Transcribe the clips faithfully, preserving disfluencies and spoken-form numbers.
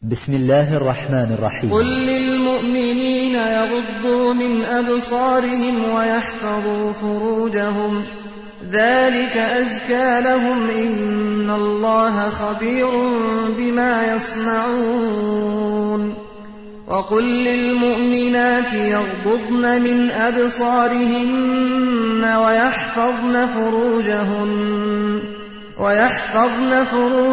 بسم الله الرحمن الرحيم. قل للمؤمنين يغضوا من أبصارهم ويحفظوا فروجهم ذلك أزكى لهم إن الله خبير بما يصنعون. وقل للمؤمنات يغضضن من أبصارهن ويحفظن فروجهن ويحفظن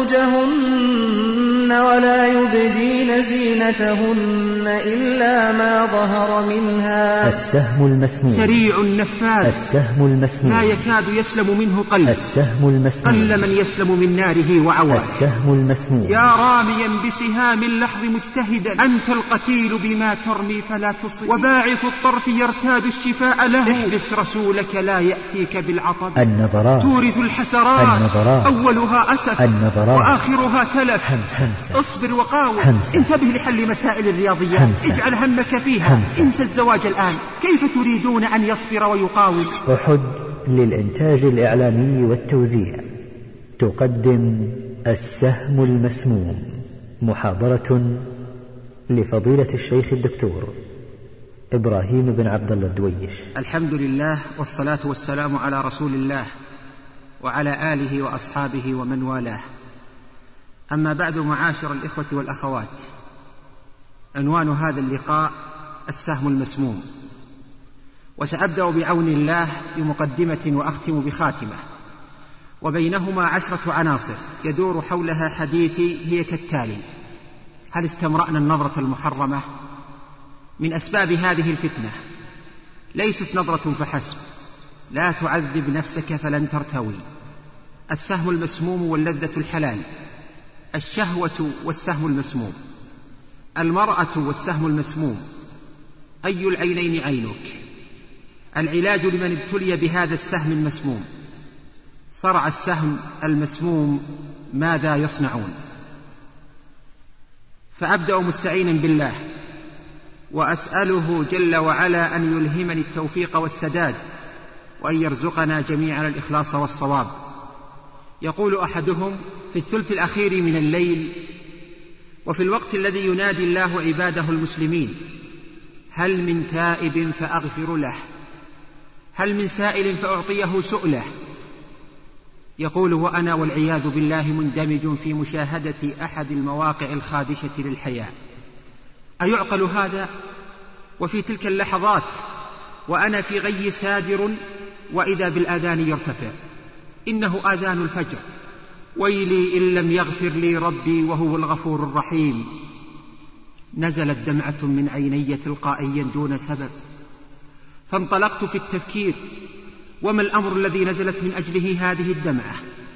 فروجهن ولا يبدين زينتهن إلا ما ظهر منها. السهم المسموم سريع النفاذ، السهم المسموم لا يكاد يسلم منه قلب، السهم المسموم قل من يسلم من ناره وعواه. السهم المسموم يا راميا بسهام اللحظ مجتهدا، أنت القتيل بما ترمي فلا تصب، وباعث الطرف يرتاد الشفاء له. احبس رسولك لا يأتيك بالعطب. النظرات تورث الحسرات، النظرات أولها أسف النظرات وآخرها تلف. همسة. اصبر وقاوم، همسة. انتبه لحل مسائل الرياضيات، همسة. اجعل همك فيها، همسة. انسى الزواج الآن، كيف تريدون أن يصبر ويقاوم؟ أحد للإنتاج الإعلامي والتوزيع تقدم السهم المسموم، محاضرة لفضيلة الشيخ الدكتور إبراهيم بن عبد الله الدويش. الحمد لله والصلاة والسلام على رسول الله وعلى آله وأصحابه ومن والاه. أما بعد، معاشر الإخوة والأخوات، عنوان هذا اللقاء السهم المسموم، وسأبدأ بعون الله بمقدمة وأختم بخاتمة، وبينهما عشرة عناصر يدور حولها حديثي، هي كالتالي: هل استمرأنا النظرة المحرمة؟ من أسباب هذه الفتنة ليست نظرة فحسب، لا تعذب نفسك فلن ترتوي. السهم المسموم واللذة الحلال، الشهوة والسهم المسموم، المرأة والسهم المسموم، أي العينين عينك، العلاج لمن ابتلي بهذا السهم المسموم، صرع السهم المسموم ماذا يصنعون؟ فأبدأ مستعينا بالله وأسأله جل وعلا أن يلهمني التوفيق والسداد، وأن يرزقنا جميعا الإخلاص والصواب. يقول أحدهم: في الثلث الأخير من الليل وفي الوقت الذي ينادي الله عباده المسلمين: هل من تائب فأغفر له، هل من سائل فأعطيه سؤله، يقول وأنا والعياذ بالله مندمج في مشاهدة أحد المواقع الخادشة للحياة. أيعقل هذا؟ وفي تلك اللحظات وأنا في غي سادر وإذا بالآذان يرتفع، إنه آذان الفجر، ويلي إن لم يغفر لي ربي وهو الغفور الرحيم. نزلت دمعة من عيني تلقائيا دون سبب، فانطلقت في التفكير: وما الأمر الذي نزلت من أجله هذه الدمعة؟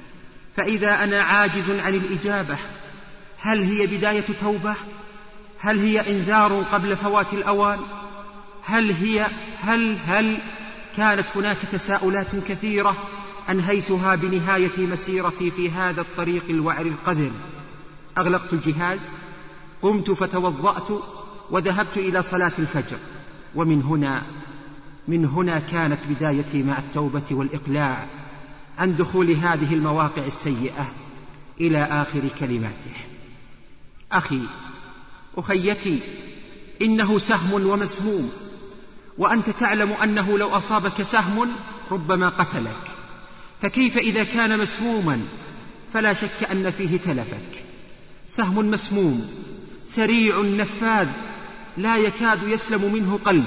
فإذا أنا عاجز عن الإجابة. هل هي بداية توبة؟ هل هي إنذار قبل فوات الأوان؟ هل هي هل هل كانت هناك تساؤلات كثيرة أنهيتها بنهاية مسيرتي في هذا الطريق الوعر القذر. أغلقت الجهاز، قمت فتوضأت وذهبت إلى صلاة الفجر، ومن هنا من هنا كانت بدايتي مع التوبة والإقلاع عن دخول هذه المواقع السيئة إلى آخر كلماته. أخي، أخيتي، إنه سهم ومسموم، وأنت تعلم أنه لو أصابك سهم ربما قتلك، فكيف إذا كان مسموما؟ فلا شك أن فيه تلفك. سهم مسموم سريع نفاذ، لا يكاد يسلم منه قلب.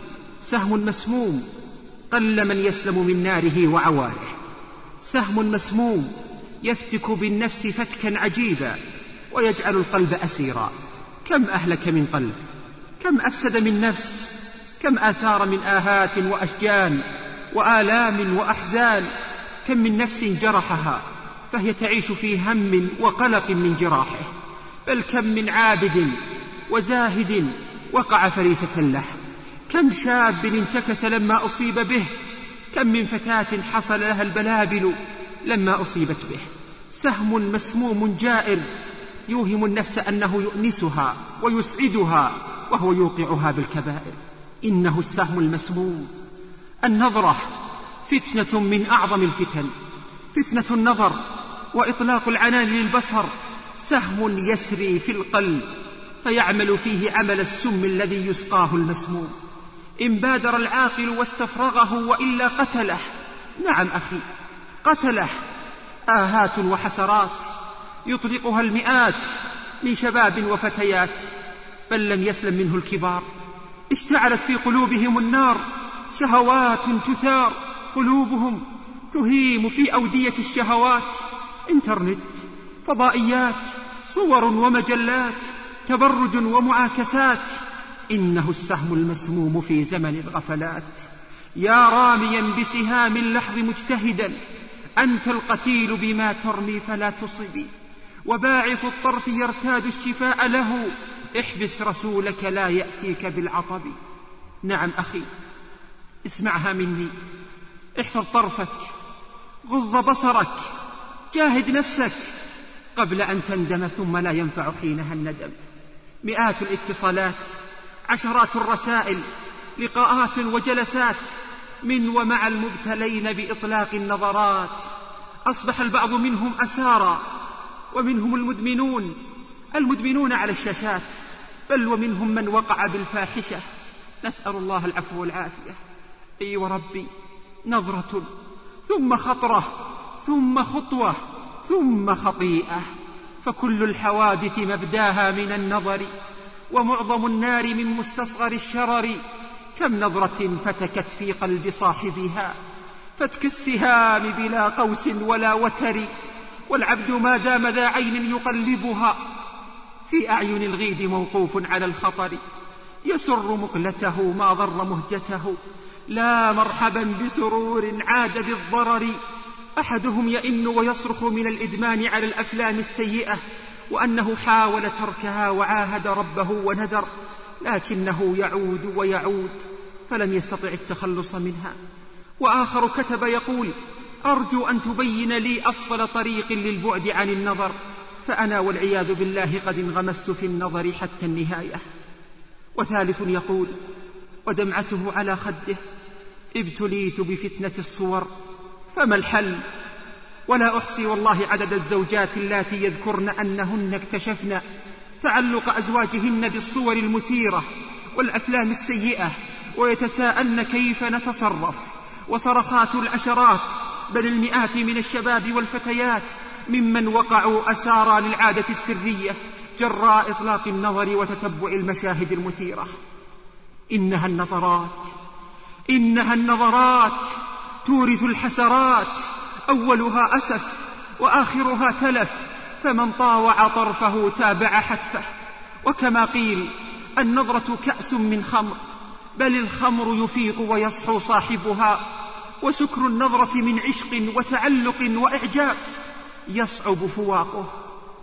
سهم مسموم قل من يسلم من ناره وعواره. سهم مسموم يفتك بالنفس فتكا عجيبا ويجعل القلب أسيرا. كم أهلك من قلب، كم أفسد من نفس، كم آثار من آهات وأشجان وآلام وأحزان. كم من نفس جرحها فهي تعيش في هم وقلق من جراحه. بل كم من عابد وزاهد وقع فريسة له. كم شاب انتكس لما أصيب به. كم من فتاة حصل لها البلابل لما أصيبت به. سهم مسموم جائر يوهم النفس أنه يؤنسها ويسعدها وهو يوقعها بالكبائر. إنه السهم المسموم. النظرة فتنة من أعظم الفتن، فتنة النظر وإطلاق العنان للبصر سهم يسري في القلب فيعمل فيه عمل السم الذي يسقاه المسموم. إن بادر العاقل واستفرغه وإلا قتله. نعم أخي، قتله. آهات وحسرات يطلقها المئات من شباب وفتيات، بل لم يسلم منه الكبار. اشتعلت في قلوبهم النار، شهوات تثار، قلوبهم تهيم في أودية الشهوات. انترنت، فضائيات، صور ومجلات، تبرج ومعاكسات. إنه السهم المسموم في زمن الغفلات. يا راميا بسهام اللحظ مجتهدا، أنت القتيل بما ترمي فلا تصبي، وباعث الطرف يرتاد الشفاء له، احبس رسولك لا يأتيك بالعطب. نعم أخي، اسمعها مني، احفظ طرفك، غض بصرك، جاهد نفسك قبل أن تندم ثم لا ينفع حينها الندم. مئات الاتصالات، عشرات الرسائل، لقاءات وجلسات من ومع المبتلين بإطلاق النظرات. أصبح البعض منهم أسارى، ومنهم المدمنون المدمنون على الشاشات، بل ومنهم من وقع بالفاحشة. نسأل الله العفو والعافية. أي وربي، نظرة ثم خطرة ثم خطوة ثم خطيئة، فكل الحوادث مبداها من النظر، ومعظم النار من مستصغر الشرر. كم نظرة فتكت في قلب صاحبها فتك السهام بلا قوس ولا وتر، والعبد ما دام ذا عين يقلبها في أعين الغيد موقوف على الخطر. يسر مقلته ما ضر مهجته، لا مرحبا بسرور عاد بالضرر. أحدهم يئن ويصرخ من الإدمان على الأفلام السيئة، وأنه حاول تركها وعاهد ربه ونذر، لكنه يعود ويعود فلم يستطع التخلص منها. وآخر كتب يقول: أرجو أن تبين لي أفضل طريق للبعد عن النظر، فأنا والعياذ بالله قد انغمست في النظر حتى النهاية. وثالث يقول ودمعته على خده: ابتليت بفتنة الصور فما الحل؟ ولا أحصي والله عدد الزوجات اللاتي يذكرن أنهن اكتشفن تعلق أزواجهن بالصور المثيرة والأفلام السيئة، ويتساءلن كيف نتصرف. وصرخات العشرات بل المئات من الشباب والفتيات ممن وقعوا أسارى للعادة السرية جراء إطلاق النظر وتتبع المشاهد المثيرة. إنها النظرات إنها النظرات تورث الحسرات، أولها أسف وآخرها تلف، فمن طاوع طرفه تابع حتفه. وكما قيل: النظرة كأس من خمر، بل الخمر يفيق ويصحو صاحبها، وسكر النظرة من عشق وتعلق وإعجاب يصعب فواقه.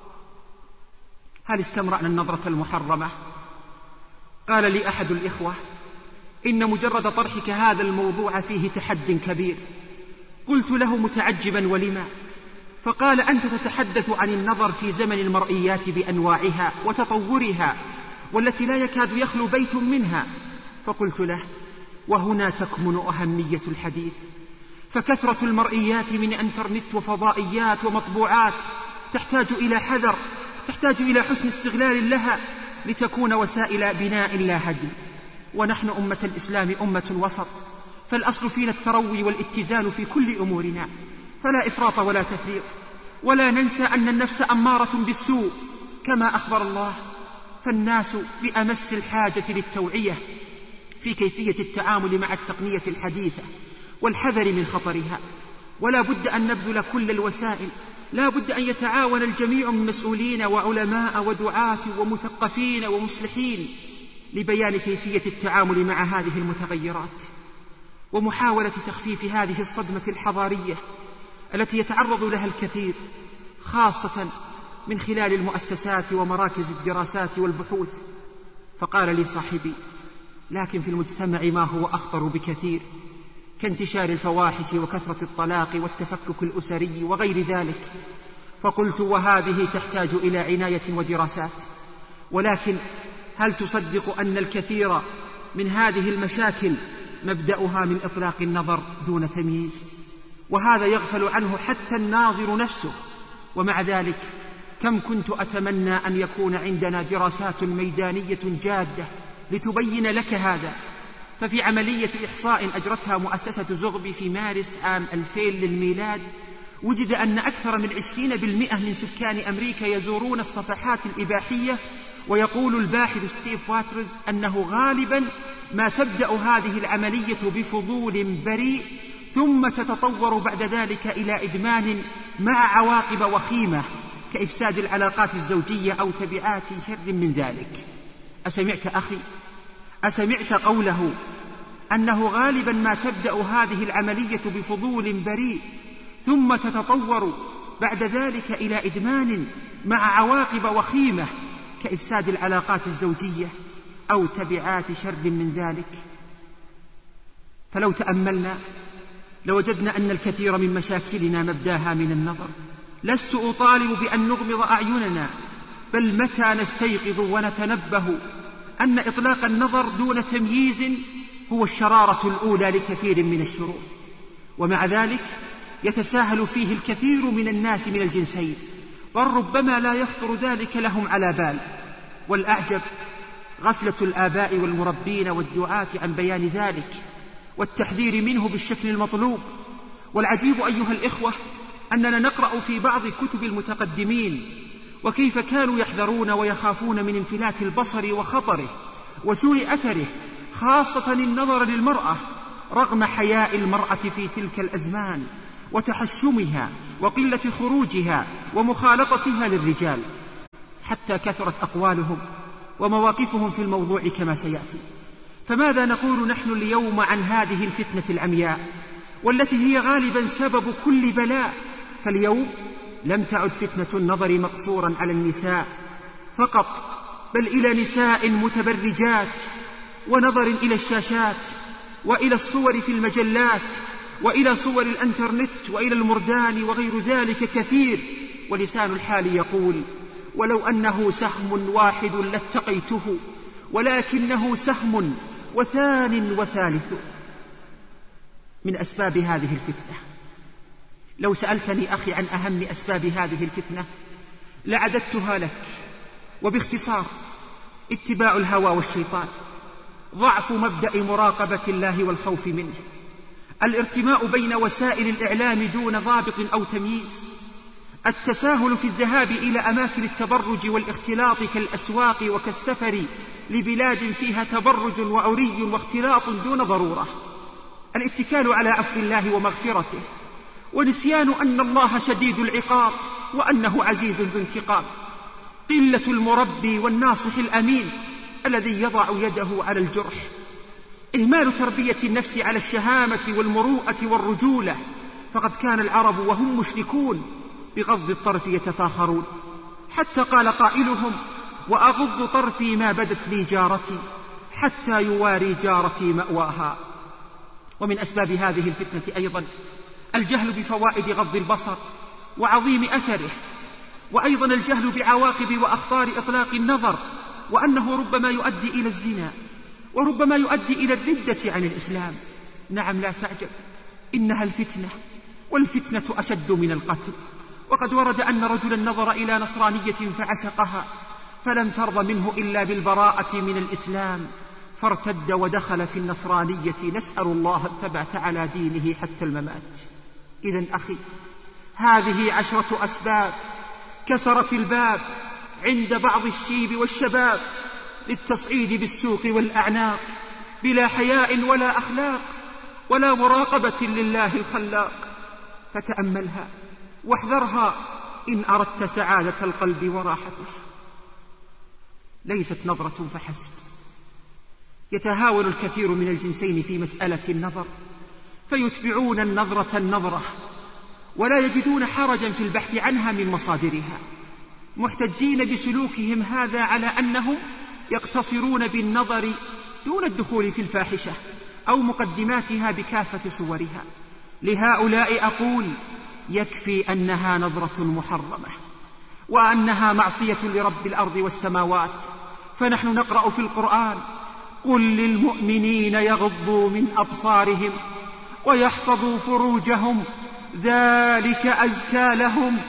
هل استمرأنا النظرة المحرمة؟ قال لي أحد الإخوة: إن مجرد طرحك هذا الموضوع فيه تحد كبير. قلت له متعجبا: ولما؟ فقال: أنت تتحدث عن النظر في زمن المرئيات بأنواعها وتطورها، والتي لا يكاد يخلو بيت منها. فقلت له: وهنا تكمن أهمية الحديث، فكثرة المرئيات من انترنت وفضائيات ومطبوعات تحتاج إلى حذر، تحتاج إلى حسن استغلال لها لتكون وسائل بناء لا هدم. ونحن أمة الإسلام أمة وسط، فالأصل فينا التروي والاتزان في كل أمورنا، فلا إفراط ولا تفريط. ولا ننسى أن النفس أمارة بالسوء كما أخبر الله، فالناس بأمس الحاجة للتوعية في كيفية التعامل مع التقنية الحديثة والحذر من خطرها. ولا بد أن نبذل كل الوسائل، لا بد أن يتعاون الجميع من مسؤولين وعلماء ودعاة ومثقفين ومصلحين لبيان كيفية التعامل مع هذه المتغيرات، ومحاولة تخفيف هذه الصدمة الحضارية التي يتعرض لها الكثير، خاصة من خلال المؤسسات ومراكز الدراسات والبحوث. فقال لي صاحبي: لكن في المجتمع ما هو أخطر بكثير، كانتشار الفواحش وكثرة الطلاق والتفكك الأسري وغير ذلك. فقلت: وهذه تحتاج إلى عناية ودراسات، ولكن هل تصدق أن الكثير من هذه المشاكل مبدأها من إطلاق النظر دون تمييز، وهذا يغفل عنه حتى الناظر نفسه، ومع ذلك كم كنت أتمنى أن يكون عندنا دراسات ميدانية جادة لتبين لك هذا. ففي عملية إحصاء أجرتها مؤسسة زغبي في مارس عام ألفين للميلاد، وجد أن أكثر من عشرين بالمئة من سكان أمريكا يزورون الصفحات الإباحية. ويقول الباحث ستيف واترز أنه غالبا ما تبدأ هذه العملية بفضول بريء، ثم تتطور بعد ذلك إلى إدمان مع عواقب وخيمة كإفساد العلاقات الزوجية أو تبعات شر من ذلك. أسمعت أخي؟ أسمعت قوله أنه غالبا ما تبدأ هذه العملية بفضول بريء ثم تتطور بعد ذلك إلى إدمان مع عواقب وخيمة كإفساد العلاقات الزوجية أو تبعات شر من ذلك. فلو تأملنا لوجدنا أن الكثير من مشاكلنا مبداها من النظر. لست أطالب بأن نغمض أعيننا، بل متى نستيقظ ونتنبه أن إطلاق النظر دون تمييز هو الشرارة الأولى لكثير من الشرور، ومع ذلك يتساهل فيه الكثير من الناس من الجنسين، بل ربما لا يخطر ذلك لهم على بال. والأعجب غفلة الآباء والمربين والدعاة عن بيان ذلك والتحذير منه بالشكل المطلوب. والعجيب أيها الإخوة أننا نقرأ في بعض كتب المتقدمين وكيف كانوا يحذرون ويخافون من انفلات البصر وخطره وسوء أثره، خاصة النظر للمرأة، رغم حياء المرأة في تلك الأزمان وتحشمها وقلة خروجها ومخالطتها للرجال، حتى كثرت أقوالهم ومواقفهم في الموضوع كما سيأتي. فماذا نقول نحن اليوم عن هذه الفتنة العمياء والتي هي غالبا سبب كل بلاء؟ فاليوم لم تعد فتنة النظر مقصورا على النساء فقط، بل إلى نساء متبرجات، ونظر إلى الشاشات وإلى الصور في المجلات وإلى صور الانترنت وإلى المردان وغير ذلك كثير. ولسان الحال يقول: ولو أنه سهم واحد لاتقيته، ولكنه سهم وثان وثالث. من أسباب هذه الفتنة، لو سألتني أخي عن أهم أسباب هذه الفتنة لعددتها لك، وباختصار: اتباع الهوى والشيطان، ضعف مبدأ مراقبة الله والخوف منه، الارتماء بين وسائل الإعلام دون ضابط أو تمييز، التساهل في الذهاب إلى أماكن التبرج والاختلاط كالأسواق وكالسفر لبلاد فيها تبرج وعري واختلاط دون ضرورة، الاتكال على عفو الله ومغفرته، ونسيان أن الله شديد العقاب وأنه عزيز ذو انتقام، قلة المربي والناصح الأمين الذي يضع يده على الجرح، إهمال تربية النفس على الشهامة والمروءة والرجولة، فقد كان العرب وهم مشركون بغض الطرف يتفاخرون، حتى قال قائلهم: وأغض طرفي ما بدت لي جارتي حتى يواري جارتي مأواها. ومن أسباب هذه الفتنة أيضا الجهل بفوائد غض البصر وعظيم أثره، وأيضا الجهل بعواقب وأخطار إطلاق النظر، وأنه ربما يؤدي إلى الزنا وربما يؤدي إلى الردة عن الإسلام. نعم، لا تعجب، إنها الفتنة، والفتنة أشد من القتل. وقد ورد أن رجلا نظر إلى نصرانية فعشقها فلم ترضى منه إلا بالبراءة من الإسلام، فارتد ودخل في النصرانية، نسأل الله الثبات على دينه حتى الممات. إذن أخي، هذه عشرة أسباب كسرت الباب عند بعض الشيب والشباب للتصعيد بالسوق والأعناق بلا حياء ولا أخلاق ولا مراقبة لله الخلاق. فتأملها واحذرها إن أردت سعادة القلب وراحته. ليست نظرة فحسب، يتهاون الكثير من الجنسين في مسألة النظر، فيتبعون النظرة النظرة ولا يجدون حرجا في البحث عنها من مصادرها، محتجين بسلوكهم هذا على أنهم يقتصرون بالنظر دون الدخول في الفاحشة أو مقدماتها بكافة صورها. لهؤلاء أقول: يكفي أنها نظرة محرمة وأنها معصية لرب الأرض والسماوات. فنحن نقرأ في القرآن: قل للمؤمنين يغضوا من أبصارهم ويحفظوا فروجهم ذلك أزكى لهم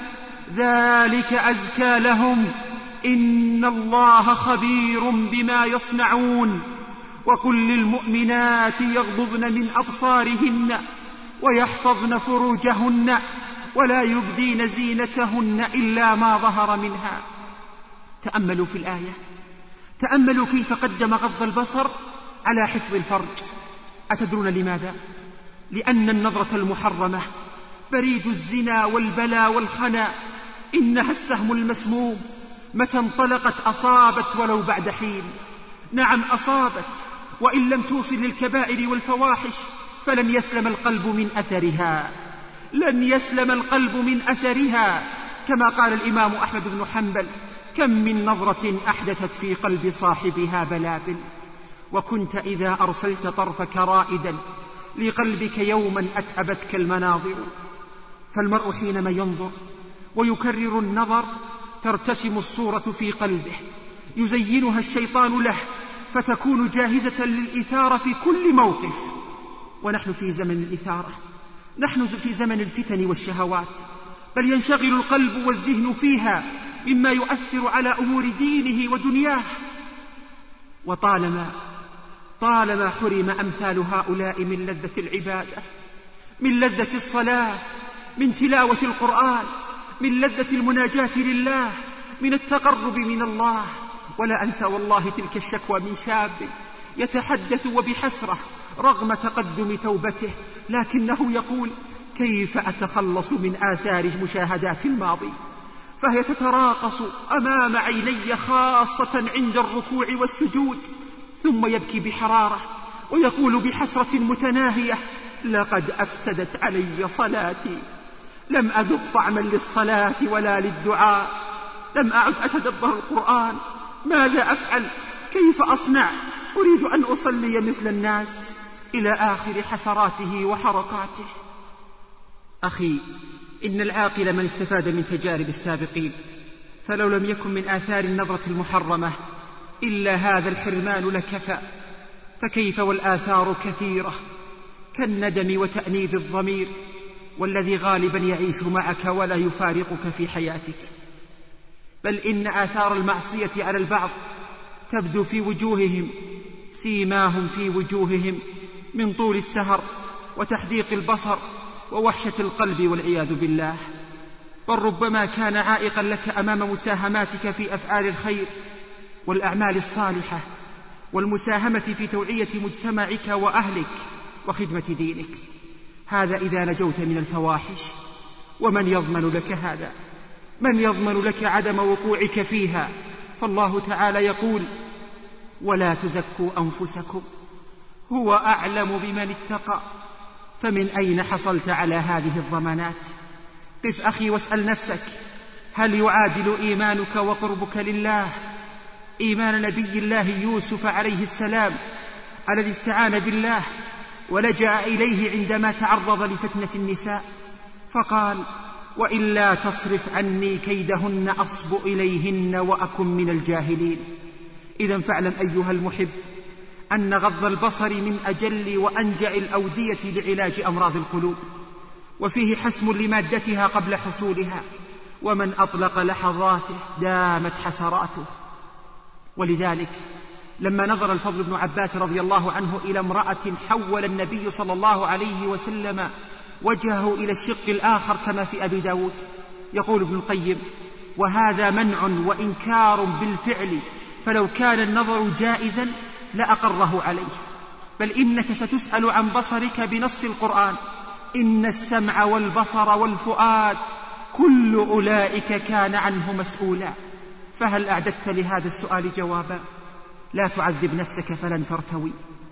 ذلك أزكى لهم إن الله خبير بما يصنعون. وقل للمؤمنات يغضضن من أبصارهن ويحفظن فروجهن ولا يبدين زينتهن إلا ما ظهر منها. تأملوا في الآية، تأملوا كيف قدم غض البصر على حفظ الفرج. أتدرون لماذا؟ لأن النظرة المحرمة بريد الزنا والبلاء والخنا، إنها السهم المسموم، متى انطلقت أصابت ولو بعد حين. نعم أصابت، وإن لم توصل للكبائر والفواحش فلن يسلم القلب من أثرها، لن يسلم القلب من أثرها. كما قال الإمام أحمد بن حنبل: كم من نظرة أحدثت في قلب صاحبها بلابل. وكنت إذا أرسلت طرفك رائدا لقلبك يوما أتعبتك المناظر. فالمرء حينما ينظر ويكرر النظر ترتسم الصورة في قلبه، يزينها الشيطان له، فتكون جاهزة للإثارة في كل موقف. ونحن في زمن الإثارة، نحن في زمن الفتن والشهوات، بل ينشغل القلب والذهن فيها مما يؤثر على أمور دينه ودنياه. وطالما طالما حرم أمثال هؤلاء من لذة العبادة، من لذة الصلاة، من تلاوة القرآن، من لذة المناجاة لله، من التقرب من الله. ولا أنسى والله تلك الشكوى من شاب يتحدث وبحسرة رغم تقدم توبته، لكنه يقول: كيف أتخلص من آثار مشاهدات الماضي؟ فهي تتراقص أمام عيني خاصة عند الركوع والسجود. ثم يبكي بحرارة ويقول بحسرة متناهية: لقد أفسدت علي صلاتي، لم أذق طعما للصلاة ولا للدعاء، لم أعد أتدبر القرآن، ماذا أفعل؟ كيف أصنع؟ أريد أن أصلي مثل الناس، إلى آخر حسراته وحركاته. أخي، إن العاقل من استفاد من تجارب السابقين، فلو لم يكن من آثار النظرة المحرمة إلا هذا الحرمان لكفى، فكيف والآثار كثيرة كالندم وتأنيب الضمير، والذي غالبا يعيش معك ولا يفارقك في حياتك. بل إن آثار المعصية على البعض تبدو في وجوههم، سيماهم في وجوههم من طول السهر وتحديق البصر ووحشة القلب والعياذ بالله. بل ربما كان عائقا لك أمام مساهماتك في أفعال الخير والأعمال الصالحة والمساهمة في توعية مجتمعك وأهلك وخدمة دينك. هذا إذا نجوت من الفواحش. ومن يضمن لك هذا؟ من يضمن لك عدم وقوعك فيها؟ فالله تعالى يقول: ولا تزكوا أنفسكم هو أعلم بمن اتقى. فمن أين حصلت على هذه الضمانات؟ قف أخي واسأل نفسك: هل يعادل إيمانك وقربك لله إيمان نبي الله يوسف عليه السلام الذي استعان بالله ولجأ إليه عندما تعرض لفتنة النساء فقال: وإلا تصرف عني كيدهن أصب إليهن وأكن من الجاهلين؟ إذن فاعلم أيها المحب أن غض البصر من أجل وأنجع الأودية لعلاج أمراض القلوب، وفيه حسم لمادتها قبل حصولها، ومن أطلق لحظاته دامت حسراته. ولذلك لما نظر الفضل بن عباس رضي الله عنه إلى امرأة حول النبي صلى الله عليه وسلم وجهه إلى الشق الآخر كما في أبي داود، يقول ابن القيم: وهذا منع وإنكار بالفعل، فلو كان النظر جائزا لأقره عليه. بل إنك ستسأل عن بصرك بنص القرآن: إن السمع والبصر والفؤاد كل أولئك كان عنه مسؤولا. فهل أعددت لهذا السؤال جوابا؟ لا تعذب نفسك فلن ترتوي.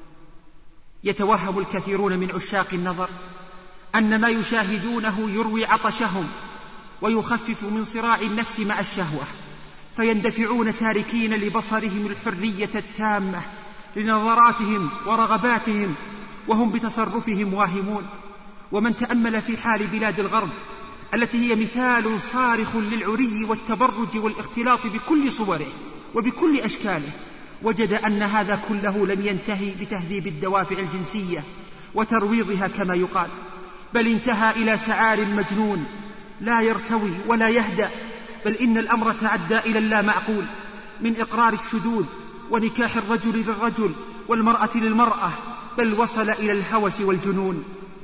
يتوهم الكثيرون من عشاق النظر أن ما يشاهدونه يروي عطشهم ويخفف من صراع النفس مع الشهوة، فيندفعون تاركين لبصرهم الحرية التامة لنظراتهم ورغباتهم وهم بتصرفهم واهمون. ومن تأمل في حال بلاد الغرب التي هي مثال صارخ للعري والتبرج والاختلاط بكل صوره وبكل أشكاله وجد أن هذا كله لم ينتهي بتهذيب الدوافع الجنسية وترويضها كما يقال، بل انتهى إلى سعار مجنون لا يرتوي ولا يهدأ، بل إن الأمر تعدى إلى اللا معقول، من إقرار الشذوذ ونكاح الرجل للرجل والمرأة للمرأة، بل وصل إلى الهوس والجنون.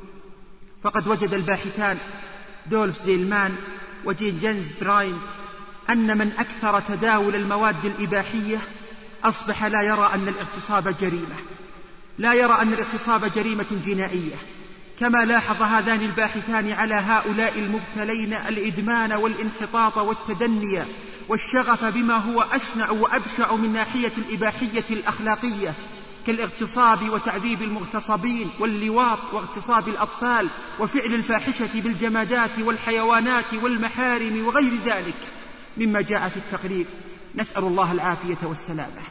فقد وجد الباحثان دولف زيلمان وجين جينز براينت أن من أكثر تداول المواد الإباحية أصبح لا يرى أن الاغتصاب جريمة، لا يرى أن الاغتصاب جريمة جنائية، كما لاحظ هذان الباحثان على هؤلاء المبتلين الإدمان والانحطاط والتدني والشغف بما هو أشنع وأبشع من ناحية الإباحية الأخلاقية، كالاغتصاب وتعذيب المغتصبين واللواط واغتصاب الأطفال وفعل الفاحشة بالجمادات والحيوانات والمحارم وغير ذلك مما جاء في التقرير، نسأل الله العافية والسلامة.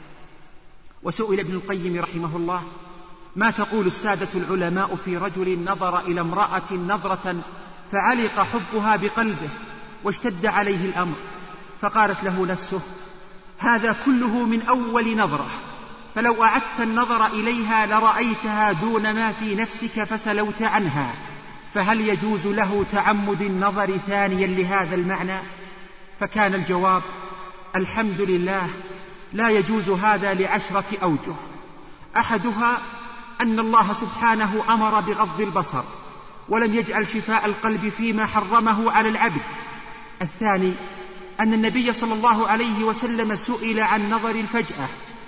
وسئل ابن القيم رحمه الله: ما تقول السادة العلماء في رجل نظر إلى امرأة نظرة فعلق حبها بقلبه واشتد عليه الأمر، فقالت له نفسه: هذا كله من أول نظرة، فلو أعدت النظر إليها لرأيتها دون ما في نفسك فسلوت عنها، فهل يجوز له تعمد النظر ثانيا لهذا المعنى؟ فكان الجواب: الحمد لله، لا يجوز هذا لعشرة أوجه. أحدها أن الله سبحانه أمر بغض البصر ولم يجعل شفاء القلب فيما حرمه على العبد. الثاني أن النبي صلى الله عليه وسلم سئل عن نظر الفجأة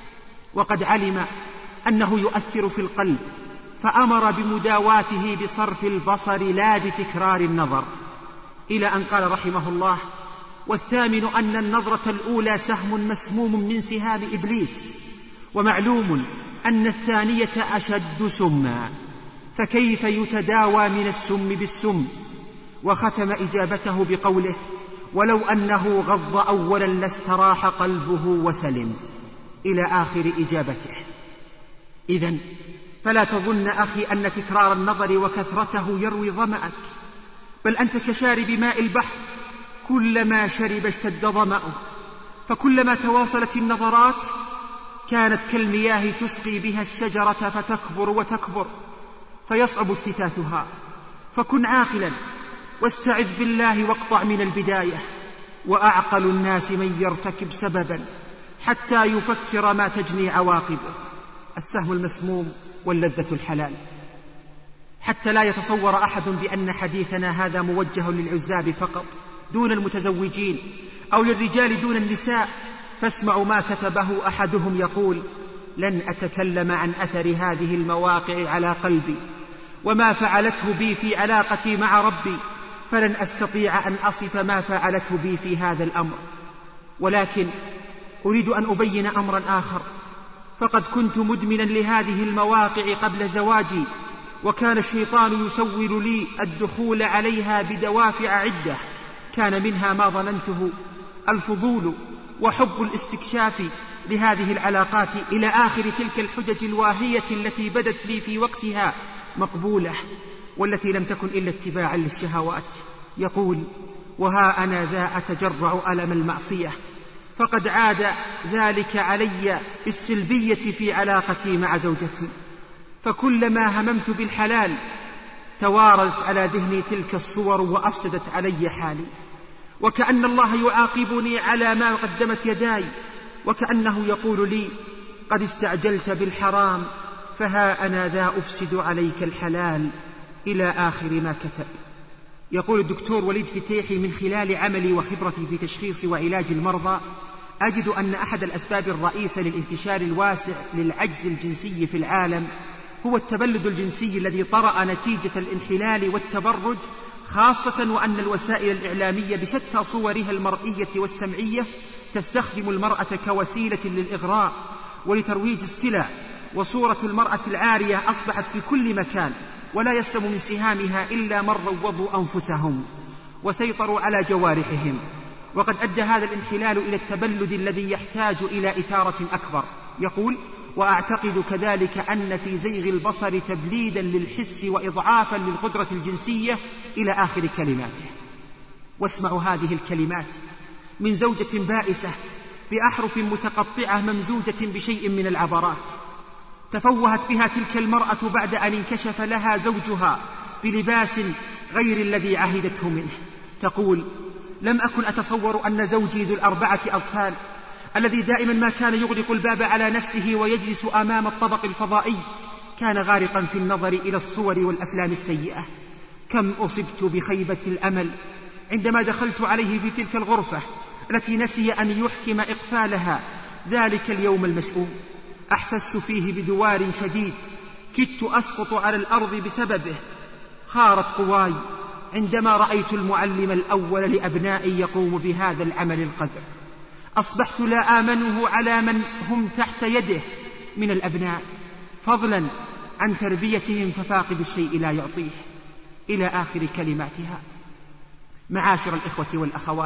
وقد علم أنه يؤثر في القلب، فأمر بمداواته بصرف البصر لا بتكرار النظر، إلى أن قال رحمه الله: والثامن أن النظرة الأولى سهم مسموم من سهام إبليس، ومعلوم أن الثانية أشد سما، فكيف يتداوى من السم بالسم؟ وختم إجابته بقوله: ولو أنه غض أولا لاستراح قلبه وسلم، إلى آخر إجابته. إذن فلا تظن أخي أن تكرار النظر وكثرته يروي ظمأك، بل أنت كشارب ماء البحر، كلما شرب اشتد ظمأه، فكلما تواصلت النظرات كانت كالمياه تسقي بها الشجرة فتكبر وتكبر فيصعب اجتثاثها. فكن عاقلا واستعذ بالله واقطع من البداية، وأعقل الناس من يرتكب سببا حتى يفكر ما تجني عواقبه. السهم المسموم واللذة الحلال. حتى لا يتصور أحد بأن حديثنا هذا موجه للعزاب فقط دون المتزوجين، أو للرجال دون النساء، فاسمعوا ما كتبه أحدهم يقول: لن أتكلم عن أثر هذه المواقع على قلبي وما فعلته بي في علاقتي مع ربي، فلن أستطيع أن أصف ما فعلته بي في هذا الأمر، ولكن أريد أن أبين أمرا آخر. فقد كنت مدمنا لهذه المواقع قبل زواجي، وكان الشيطان يسول لي الدخول عليها بدوافع عدة، كان منها ما ظننته الفضول وحب الاستكشاف لهذه العلاقات، إلى آخر تلك الحجج الواهية التي بدت لي في وقتها مقبولة، والتي لم تكن إلا اتباعا للشهوات. يقول: وها أنا ذا أتجرع ألم المعصية، فقد عاد ذلك علي بالسلبية في علاقتي مع زوجتي، فكلما هممت بالحلال توارت على ذهني تلك الصور وأفسدت علي حالي، وكأن الله يعاقبني على ما قدمت يداي، وكأنه يقول لي: قد استعجلت بالحرام فها أنا ذا أفسد عليك الحلال، إلى آخر ما كتب. يقول الدكتور وليد فتيحي: من خلال عملي وخبرتي في تشخيص وعلاج المرضى، أجد أن أحد الأسباب الرئيسة للانتشار الواسع للعجز الجنسي في العالم هو التبلد الجنسي الذي طرأ نتيجة الانحلال والتبرج، خاصة وأن الوسائل الإعلامية بشتى صورها المرئية والسمعية تستخدم المرأة كوسيلة للإغراء ولترويج السلع، وصورة المرأة العارية أصبحت في كل مكان، ولا يسلم من سهامها إلا من روضوا أنفسهم وسيطروا على جوارحهم. وقد أدى هذا الانحلال إلى التبلد الذي يحتاج إلى إثارة أكبر. يقول: وأعتقد كذلك أن في زيغ البصر تبليدا للحس وإضعافا للقدرة الجنسية، إلى آخر كلماته. واسمعوا هذه الكلمات من زوجة بائسة بأحرف متقطعة ممزوجة بشيء من العبرات، تفوهت بها تلك المرأة بعد أن انكشف لها زوجها بلباس غير الذي عهدته منه. تقول: لم أكن أتصور أن زوجي ذو الأربعة أطفال الذي دائما ما كان يغلق الباب على نفسه ويجلس أمام الطبق الفضائي كان غارقا في النظر إلى الصور والأفلام السيئة. كم أصبت بخيبة الأمل عندما دخلت عليه في تلك الغرفة التي نسي أن يحكم إقفالها ذلك اليوم المشؤوم. أحسست فيه بدوار شديد كدت أسقط على الأرض بسببه. خارت قواي عندما رأيت المعلم الأول لأبنائي يقوم بهذا العمل القذر. أصبحت لا آمنه على من هم تحت يده من الأبناء، فضلا عن تربيتهم، ففاقد الشيء لا يعطيه. إلى آخر كلماتها. معاشر الإخوة والأخوات،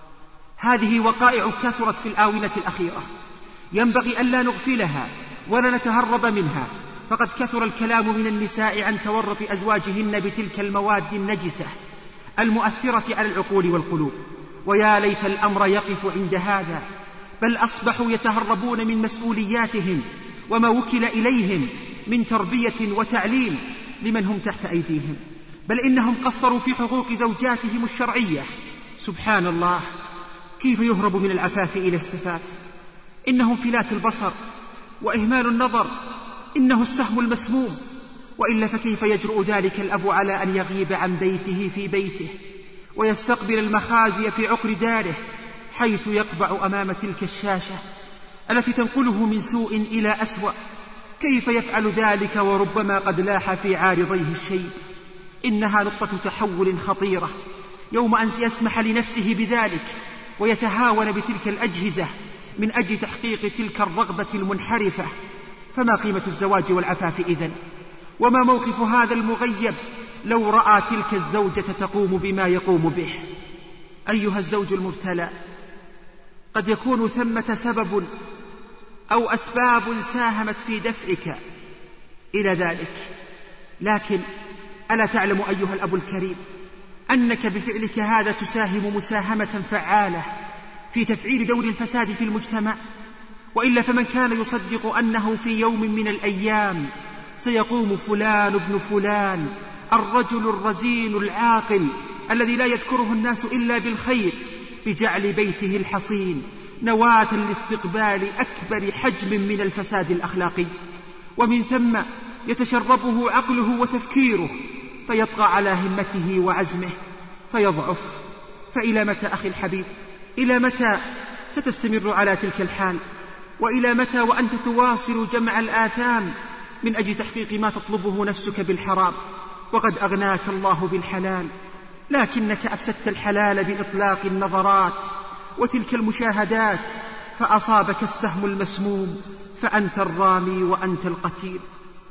هذه وقائع كثرت في الآونة الأخيرة، ينبغي ألا نغفلها ولا نتهرب منها، فقد كثر الكلام من النساء عن تورط أزواجهن بتلك المواد النجسة المؤثرة على العقول والقلوب، ويا ليت الأمر يقف عند هذا، بل أصبحوا يتهربون من مسؤولياتهم وما وكل إليهم من تربية وتعليم لمن هم تحت أيديهم، بل إنهم قصروا في حقوق زوجاتهم الشرعية. سبحان الله، كيف يهرب من العفاف إلى السفاف؟ إنه انفلات البصر وإهمال النظر، إنه السهم المسموم. وإلا فكيف يجرؤ ذلك الأب على أن يغيب عن بيته في بيته ويستقبل المخازي في عقر داره، حيث يقبع أمام تلك الشاشة التي تنقله من سوء إلى أسوأ؟ كيف يفعل ذلك وربما قد لاح في عارضيه الشيء؟ إنها نقطة تحول خطيرة يوم أن يسمح لنفسه بذلك ويتهاون بتلك الأجهزة من أجل تحقيق تلك الرغبة المنحرفة. فما قيمة الزواج والعفاف إذن؟ وما موقف هذا المغيب لو رأى تلك الزوجة تقوم بما يقوم به؟ أيها الزوج المبتلى، قد يكون ثمة سبب أو أسباب ساهمت في دفعك إلى ذلك، لكن ألا تعلم أيها الأب الكريم أنك بفعلك هذا تساهم مساهمة فعالة في تفعيل دور الفساد في المجتمع؟ وإلا فمن كان يصدق أنه في يوم من الأيام سيقوم فلان ابن فلان الرجل الرزين العاقل الذي لا يذكره الناس إلا بالخير بجعل بيته الحصين نواة لاستقبال أكبر حجم من الفساد الأخلاقي، ومن ثم يتشربه عقله وتفكيره فيطغى على همته وعزمه فيضعف. فإلى متى أخي الحبيب؟ إلى متى ستستمر على تلك الحال؟ وإلى متى وأنت تواصل جمع الآثام من أجل تحقيق ما تطلبه نفسك بالحرام وقد أغناك الله بالحلال؟ لكنك أفسدت الحلال بإطلاق النظرات وتلك المشاهدات، فأصابك السهم المسموم، فأنت الرامي وأنت القتيل.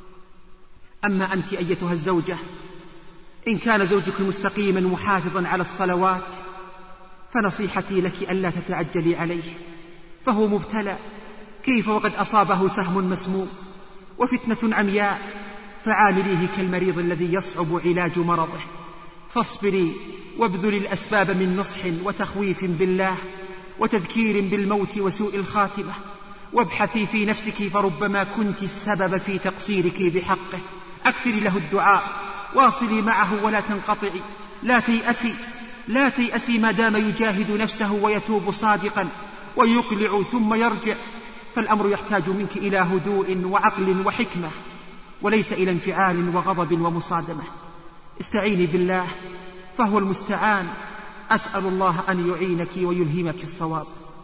أما أنت أيتها الزوجة، إن كان زوجك مستقيما محافظا على الصلوات فنصيحتي لك ألا تتعجلي عليه، فهو مبتلى، كيف وقد أصابه سهم مسموم وفتنة عمياء، فعامليه كالمريض الذي يصعب علاج مرضه. فاصبري وابذل الأسباب من نصح وتخويف بالله وتذكير بالموت وسوء الخاتمة، وابحثي في نفسك فربما كنت السبب في تقصيرك بحقه. أكثري له الدعاء، واصلي معه ولا تنقطعي، لا تيأسي لا تيأسي ما دام يجاهد نفسه ويتوب صادقا ويقلع ثم يرجع، فالأمر يحتاج منك إلى هدوء وعقل وحكمة، وليس إلى انفعال وغضب ومصادمة. استعيني بالله فهو المستعان. أسأل الله أن يعينك ويلهمك الصواب.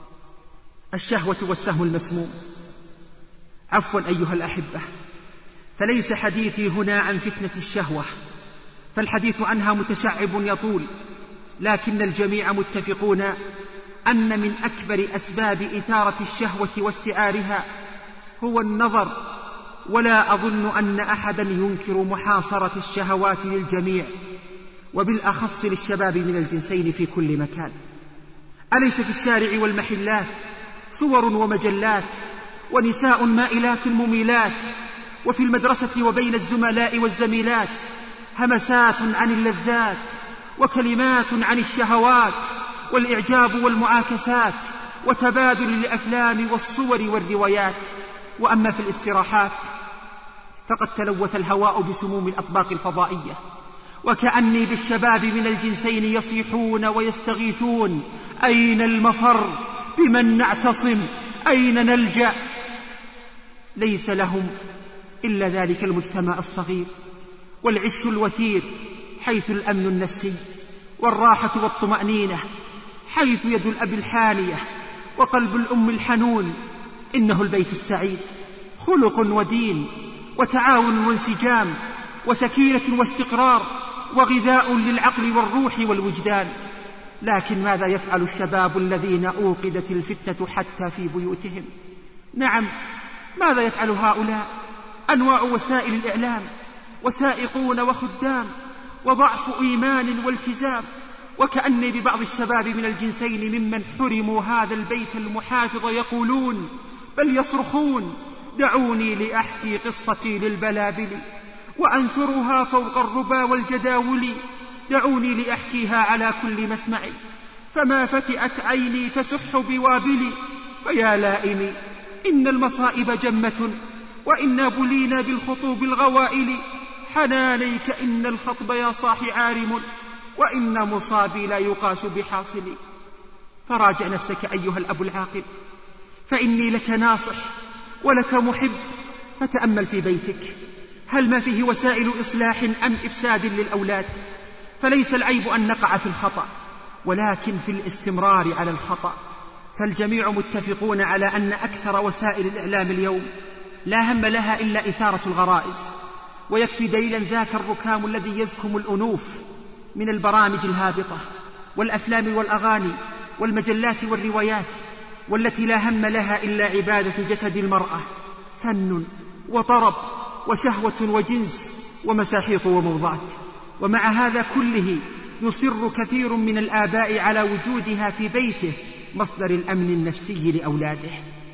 الشهوة والسهم المسموم. عفوا أيها الأحبة، فليس حديثي هنا عن فتنة الشهوة، فالحديث عنها متشعب يطول، لكن الجميع متفقون أن من أكبر أسباب إثارة الشهوة واستعارها هو النظر، ولا أظن أن أحدا ينكر محاصرة الشهوات للجميع، وبالأخص للشباب من الجنسين في كل مكان. أليس في الشارع والمحلات صور ومجلات ونساء مائلات مميلات، وفي المدرسة وبين الزملاء والزميلات همسات عن اللذات وكلمات عن الشهوات والإعجاب والمعاكسات وتبادل الأفلام والصور والروايات؟ وأما في الاستراحات فقد تلوث الهواء بسموم الأطباق الفضائية، وكأني بالشباب من الجنسين يصيحون ويستغيثون: أين المفر؟ بمن نعتصم؟ أين نلجأ؟ ليس لهم إلا ذلك المجتمع الصغير والعش الوثير، حيث الأمن النفسي والراحة والطمأنينة، حيث يد الأب الحانية وقلب الأم الحنون. إنه البيت السعيد، خلق ودين وتعاون وانسجام وسكينة واستقرار وغذاء للعقل والروح والوجدان. لكن ماذا يفعل الشباب الذين أوقدت الفتنة حتى في بيوتهم؟ نعم، ماذا يفعل هؤلاء؟ أنواع وسائل الإعلام، وسائقون وخدام، وضعف إيمان والتزام. وكأني ببعض الشباب من الجنسين ممن حرموا هذا البيت المحافظ يقولون بل يصرخون: دعوني لأحكي قصتي للبلابل وأنثرها فوق الربا والجداول، دعوني لأحكيها على كل مسمع، فما فتئت عيني تسح بوابلي. فيا لائمي إن المصائب جمة، وإنا بلينا بالخطوب الغوائل، حنانيك إن الخطب يا صاح عارم، وإن مصابي لا يقاس بحاصلي. فراجع نفسك أيها الأب العاقل، فإني لك ناصح ولك محب. فتأمل في بيتك، هل ما فيه وسائل إصلاح أم إفساد للأولاد؟ فليس العيب أن نقع في الخطأ، ولكن في الاستمرار على الخطأ. فالجميع متفقون على أن أكثر وسائل الإعلام اليوم لا هم لها إلا إثارة الغرائز، ويكفي دليلا ذاك الركام الذي يزكم الأنوف من البرامج الهابطة والأفلام والأغاني والمجلات والروايات، والتي لا هم لها إلا عبادة جسد المرأة، فن وطرب وشهوة وجنس ومساحيق وموضات. ومع هذا كله يصر كثير من الآباء على وجودها في بيته مصدر الأمن النفسي لأولاده.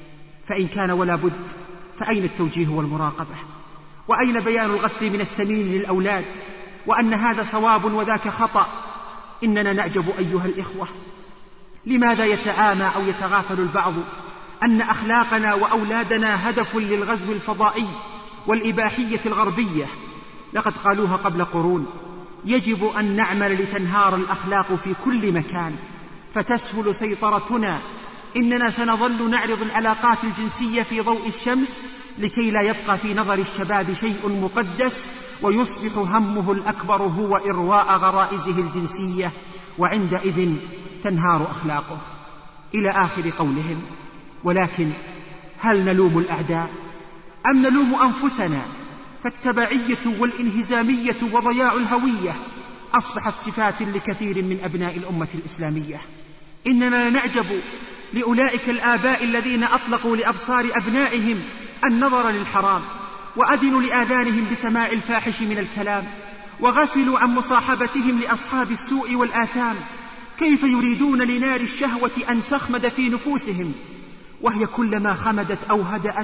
فإن كان ولا بد، فأين التوجيه والمراقبة؟ وأين بيان الغث من السمين للأولاد، وأن هذا صواب وذاك خطأ؟ إننا نعجب أيها الإخوة، لماذا يتعامى أو يتغافل البعض أن أخلاقنا وأولادنا هدف للغزو الفضائي والإباحية الغربية؟ لقد قالوها قبل قرون: يجب أن نعمل لتنهار الأخلاق في كل مكان فتسهل سيطرتنا. إننا سنظل نعرض العلاقات الجنسية في ضوء الشمس لكي لا يبقى في نظر الشباب شيء مقدس، ويصبح همه الأكبر هو إرواء غرائزه الجنسية، وعندئذ تنهار أخلاقه. إلى آخر قولهم. ولكن هل نلوم الأعداء أم نلوم أنفسنا؟ فالتبعية والانهزامية وضياع الهوية أصبحت صفات لكثير من أبناء الأمة الإسلامية. إننا نعجب لأولئك الآباء الذين أطلقوا لأبصار أبنائهم النظر للحرام، وأذنوا لآذانهم بسماع الفاحش من الكلام، وغفلوا عن مصاحبتهم لأصحاب السوء والآثام. كيف يريدون لنار الشهوة أن تخمد في نفوسهم، وهي كلما خمدت أو هدأت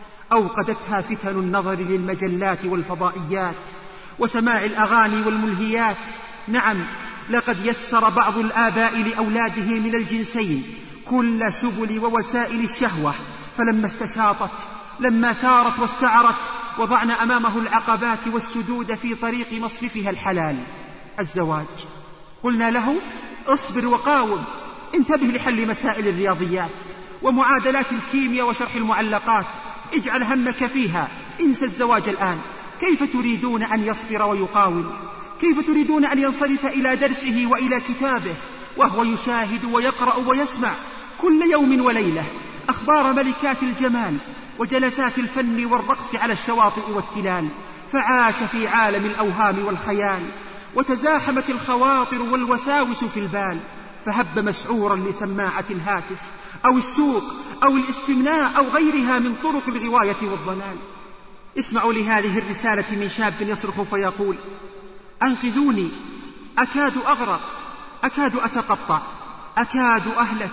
أوقدتها فتن النظر للمجلات والفضائيات وسماع الأغاني والملهيات. نعم، لقد يسر بعض الآباء لأولاده من الجنسين كل سبل ووسائل الشهوة، فلما استشاطت، لما ثارت واستعرت، وضعنا أمامه العقبات والسدود في طريق مصرفها الحلال الزواج. قلنا له: اصبر وقاوم، انتبه لحل مسائل الرياضيات ومعادلات الكيمياء وشرح المعلقات، اجعل همك فيها، انسى الزواج الآن. كيف تريدون أن يصبر ويقاوم؟ كيف تريدون أن ينصرف إلى درسه وإلى كتابه وهو يشاهد ويقرأ ويسمع كل يوم وليلة أخبار ملكات الجمال وجلسات الفن والرقص على الشواطئ والتلال؟ فعاش في عالم الأوهام والخيال، وتزاحمت الخواطر والوساوس في البال، فهب مسعورا لسماعة الهاتف أو السوق أو الاستمناء أو غيرها من طرق الغواية والضلال. اسمعوا لهذه الرسالة من شاب يصرخ فيقول: أنقذوني، أكاد أغرق، أكاد أتقطع، أكاد أهلك،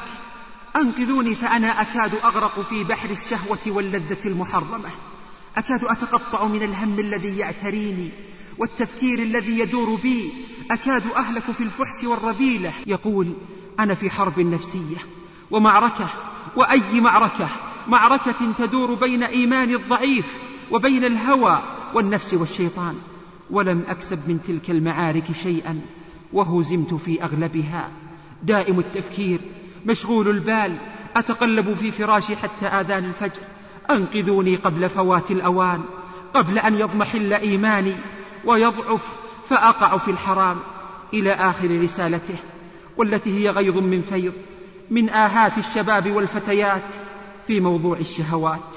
أنقذوني فأنا أكاد أغرق في بحر الشهوة واللذة المحرمة، أكاد أتقطع من الهم الذي يعتريني والتفكير الذي يدور بي، أكاد أهلك في الفحش والرذيلة. يقول: أنا في حرب نفسية ومعركة، وأي معركة؟ معركة تدور بين إيمان الضعيف وبين الهوى والنفس والشيطان. ولم أكسب من تلك المعارك شيئا وهزمت في أغلبها. دائم التفكير، مشغول البال، أتقلب في فراشي حتى آذان الفجر. أنقذوني قبل فوات الأوان، قبل أن يضمحل إيماني ويضعف فأقع في الحرام. إلى آخر رسالته، والتي هي غيظ من فيض من آهات الشباب والفتيات في موضوع الشهوات.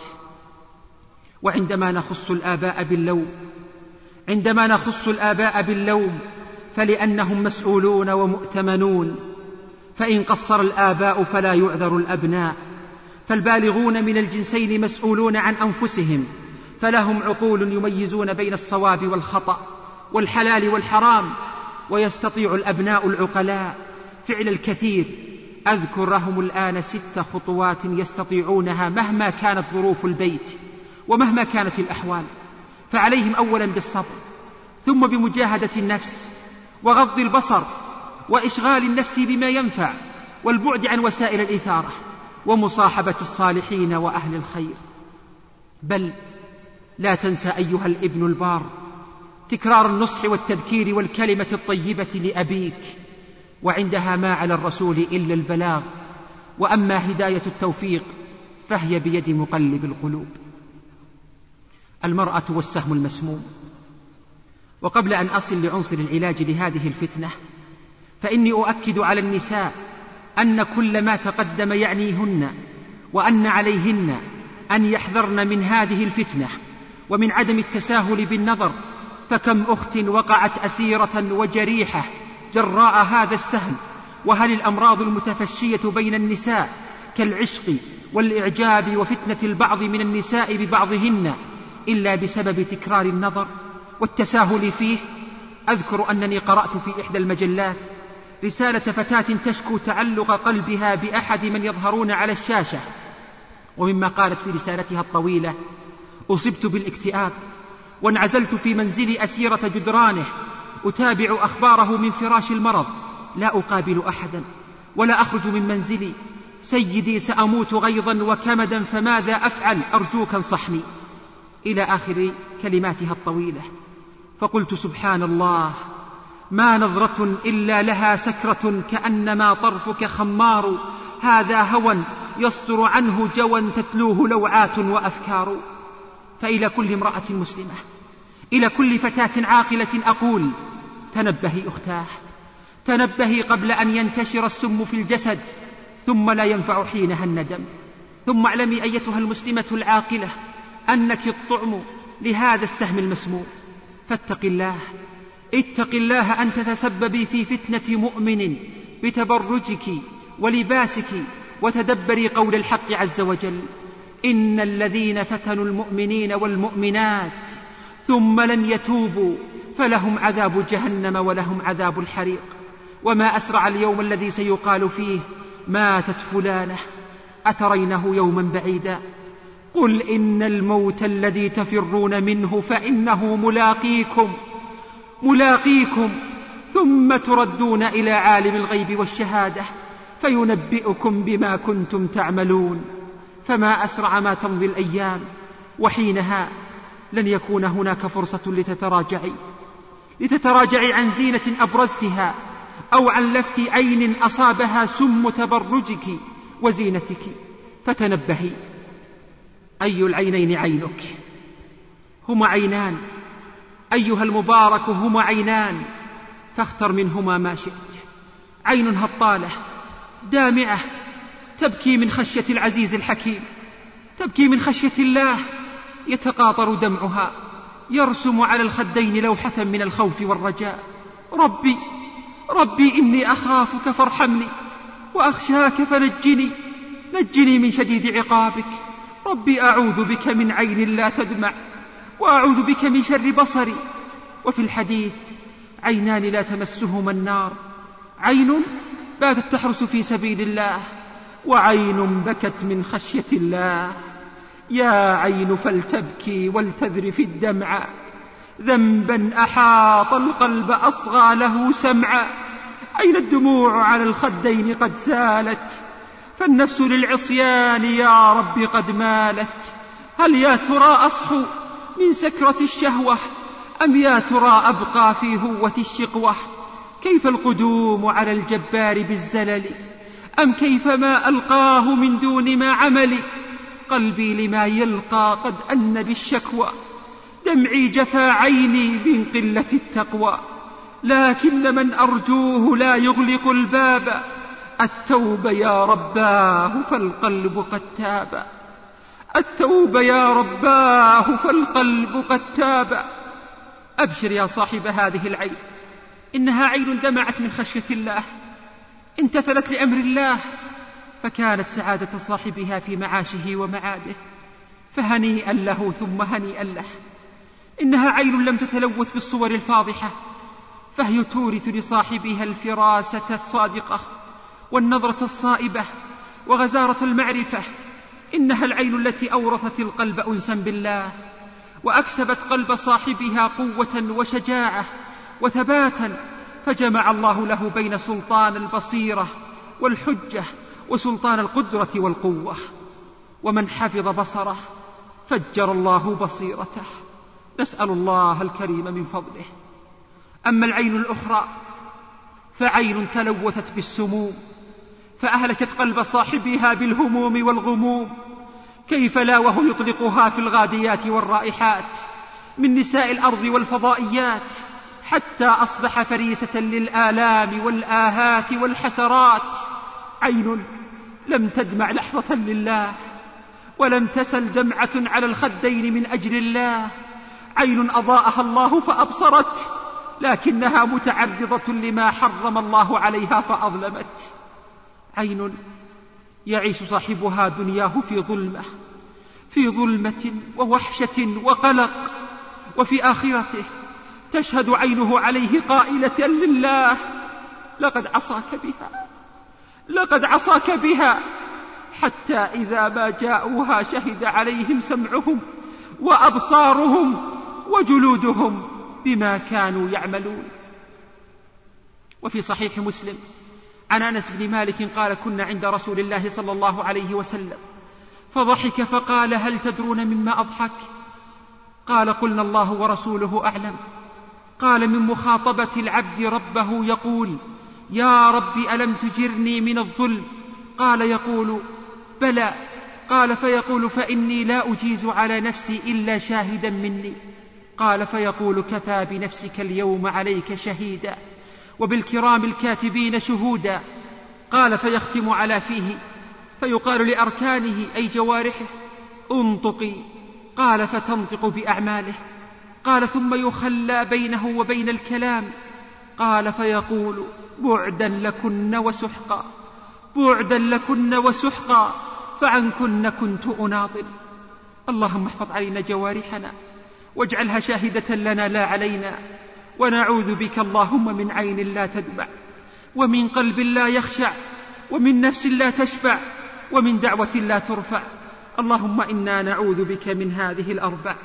وعندما نخص الآباء باللوم عندما نخص الآباء باللوم فلأنهم مسؤولون ومؤتمنون، فإن قصر الآباء فلا يعذر الأبناء. فالبالغون من الجنسين مسؤولون عن أنفسهم، فلهم عقول يميزون بين الصواب والخطأ والحلال والحرام، ويستطيع الأبناء العقلاء فعل الكثير. أذكر لهم الآن ست خطوات يستطيعونها مهما كانت ظروف البيت ومهما كانت الأحوال. فعليهم أولا بالصبر، ثم بمجاهدة النفس وغض البصر وإشغال النفس بما ينفع والبعد عن وسائل الإثارة ومصاحبة الصالحين وأهل الخير. بل لا تنسى أيها الابن البار تكرار النصح والتذكير والكلمة الطيبة لأبيك، وعندها ما على الرسول إلا البلاغ، وأما هداية التوفيق فهي بيد مقلب القلوب. المرأة والسهم المسموم. وقبل أن أصل لعنصر العلاج لهذه الفتنة، فإني أؤكد على النساء أن كل ما تقدم يعنيهن، وأن عليهن أن يحذرن من هذه الفتنة ومن عدم التساهل بالنظر. فكم أخت وقعت أسيرة وجريحة جراء هذا السهم. وهل الأمراض المتفشية بين النساء كالعشق والإعجاب وفتنة البعض من النساء ببعضهن إلا بسبب تكرار النظر والتساهل فيه؟ أذكر أنني قرأت في إحدى المجلات رسالة فتاة تشكو تعلق قلبها بأحد من يظهرون على الشاشة، ومما قالت في رسالتها الطويلة: أصبت بالاكتئاب وانعزلت في منزلي أسيرة جدرانه، أتابع أخباره من فراش المرض، لا أقابل أحدا ولا أخرج من منزلي. سيدي سأموت غيظا وكمدا، فماذا أفعل؟ أرجوك انصحني. إلى آخر كلماتها الطويلة. فقلت: سبحان الله، ما نظرة إلا لها سكرة، كأنما طرفك خمار، هذا هوى يصدر عنه جوى تتلوه لوعات وأفكار. فإلى كل امرأة مسلمة، إلى كل فتاة عاقلة أقول: تنبهي أختاه، تنبهي قبل أن ينتشر السم في الجسد، ثم لا ينفع حينها الندم. ثم اعلمي أيتها المسلمة العاقلة أنك الطعم لهذا السهم المسموم. فاتق الله، اتق الله أن تتسببي في فتنة مؤمن بتبرجك ولباسك، وتدبري قول الحق عز وجل: إن الذين فتنوا المؤمنين والمؤمنات ثم لم يتوبوا فلهم عذاب جهنم ولهم عذاب الحريق. وما أسرع اليوم الذي سيقال فيه: ماتت فلانة، أترينه يوما بعيدا. قل إن الموت الذي تفرون منه فإنه ملاقيكم ملاقيكم ثم تردون إلى عالم الغيب والشهادة فينبئكم بما كنتم تعملون. فما أسرع ما تمضي الأيام، وحينها لن يكون هناك فرصة لتتراجعي لتتراجعي عن زينة أبرزتها، أو عن لفت عين أصابها سم تبرجك وزينتك. فتنبهي، أي العينين عينك؟ هما عينان أيها المبارك، هما عينان، فاختر منهما ما شئت. عين هطالة دامعة تبكي من خشية العزيز الحكيم، تبكي من خشية الله، يتقاطر دمعها، يرسم على الخدين لوحة من الخوف والرجاء. ربي ربي إني أخافك فارحمني، وأخشاك فنجني، نجني من شديد عقابك. ربي أعوذ بك من عين لا تدمع، وأعوذ بك من شر بصري. وفي الحديث: عينان لا تمسهما النار، عين باتت تحرس في سبيل الله، وعين بكت من خشية الله. يا عين فلتبكي ولتذرف الدمع، ذنبا أحاط القلب أصغى له سمعا. أين الدموع على الخدين قد سالت، فالنفس للعصيان يا رب قد مالت. هل يا ترى أصحو من سكرة الشهوة، أم يا ترى أبقى في هوة الشقوة؟ كيف القدوم على الجبار بالزلل؟ أم كيفما ألقاه من دون ما عملي؟ قلبي لما يلقى قد أن بالشكوى، دمعي جفا عيني من قلة التقوى، لكن من أرجوه لا يغلق الباب، التوب يا رباه فالقلب قد تاب، التوب يا رباه فالقلب قد تاب. أبشر يا صاحب هذه العين، إنها عين دمعت من خشية الله، امتثلت لأمر الله، فكانت سعادة صاحبها في معاشه ومعاده، فهنيئا له ثم هنيئا له. إنها عين لم تتلوث بالصور الفاضحة، فهي تورث لصاحبها الفراسة الصادقة والنظرة الصائبة وغزارة المعرفة. إنها العين التي أورثت القلب أنسا بالله، وأكسبت قلب صاحبها قوة وشجاعة وثباتا، فجمع الله له بين سلطان البصيرة والحجة وسلطان القدرة والقوة. ومن حفظ بصره فجر الله بصيرته، نسأل الله الكريم من فضله. أما العين الأخرى فعين تلوثت بالسموم، فأهلكت قلب صاحبها بالهموم والغموم، كيف لا وهو يطلقها في الغاديات والرائحات من نساء الأرض والفضائيات، حتى أصبح فريسة للآلام والآهات والحسرات. عين لم تدمع لحظة لله، ولم تسل دمعة على الخدين من أجل الله. عين أضاءها الله فأبصرت، لكنها متعرضة لما حرم الله عليها فأظلمت. عين يعيش صاحبها دنياه في ظلمة، في ظلمة ووحشة وقلق، وفي آخرته تشهد عينه عليه قائلة لله: لقد عصاك بها، لقد عصاك بها، حتى إذا ما جاءوها شهد عليهم سمعهم وأبصارهم وجلودهم بما كانوا يعملون. وفي صحيح مسلم عن أنس بن مالك قال: كنا عند رسول الله صلى الله عليه وسلم فضحك فقال: هل تدرون مما أضحك؟ قال: قلنا الله ورسوله أعلم. قال: من مخاطبة العبد ربه يقول: يا رب ألم تجرني من الظلم؟ قال: يقول: بلى. قال: فيقول: فإني لا أجيز على نفسي إلا شاهدا مني. قال: فيقول: كفى بنفسك اليوم عليك شهيدا وبالكرام الكاتبين شهودا. قال: فيختم على فيه فيقال لأركانه أي جوارحه: انطقي. قال: فتنطق بأعماله. قال: ثم يخلى بينه وبين الكلام. قال: فيقول: بعدا لكن وسحقا، بعدا لكن وسحقا، فعنكن كنت أناضل. اللهم احفظ علينا جوارحنا واجعلها شاهدة لنا لا علينا، ونعوذ بك اللهم من عين لا تدمع، ومن قلب لا يخشع، ومن نفس لا تشبع، ومن دعوة لا ترفع. اللهم إنا نعوذ بك من هذه الأربع.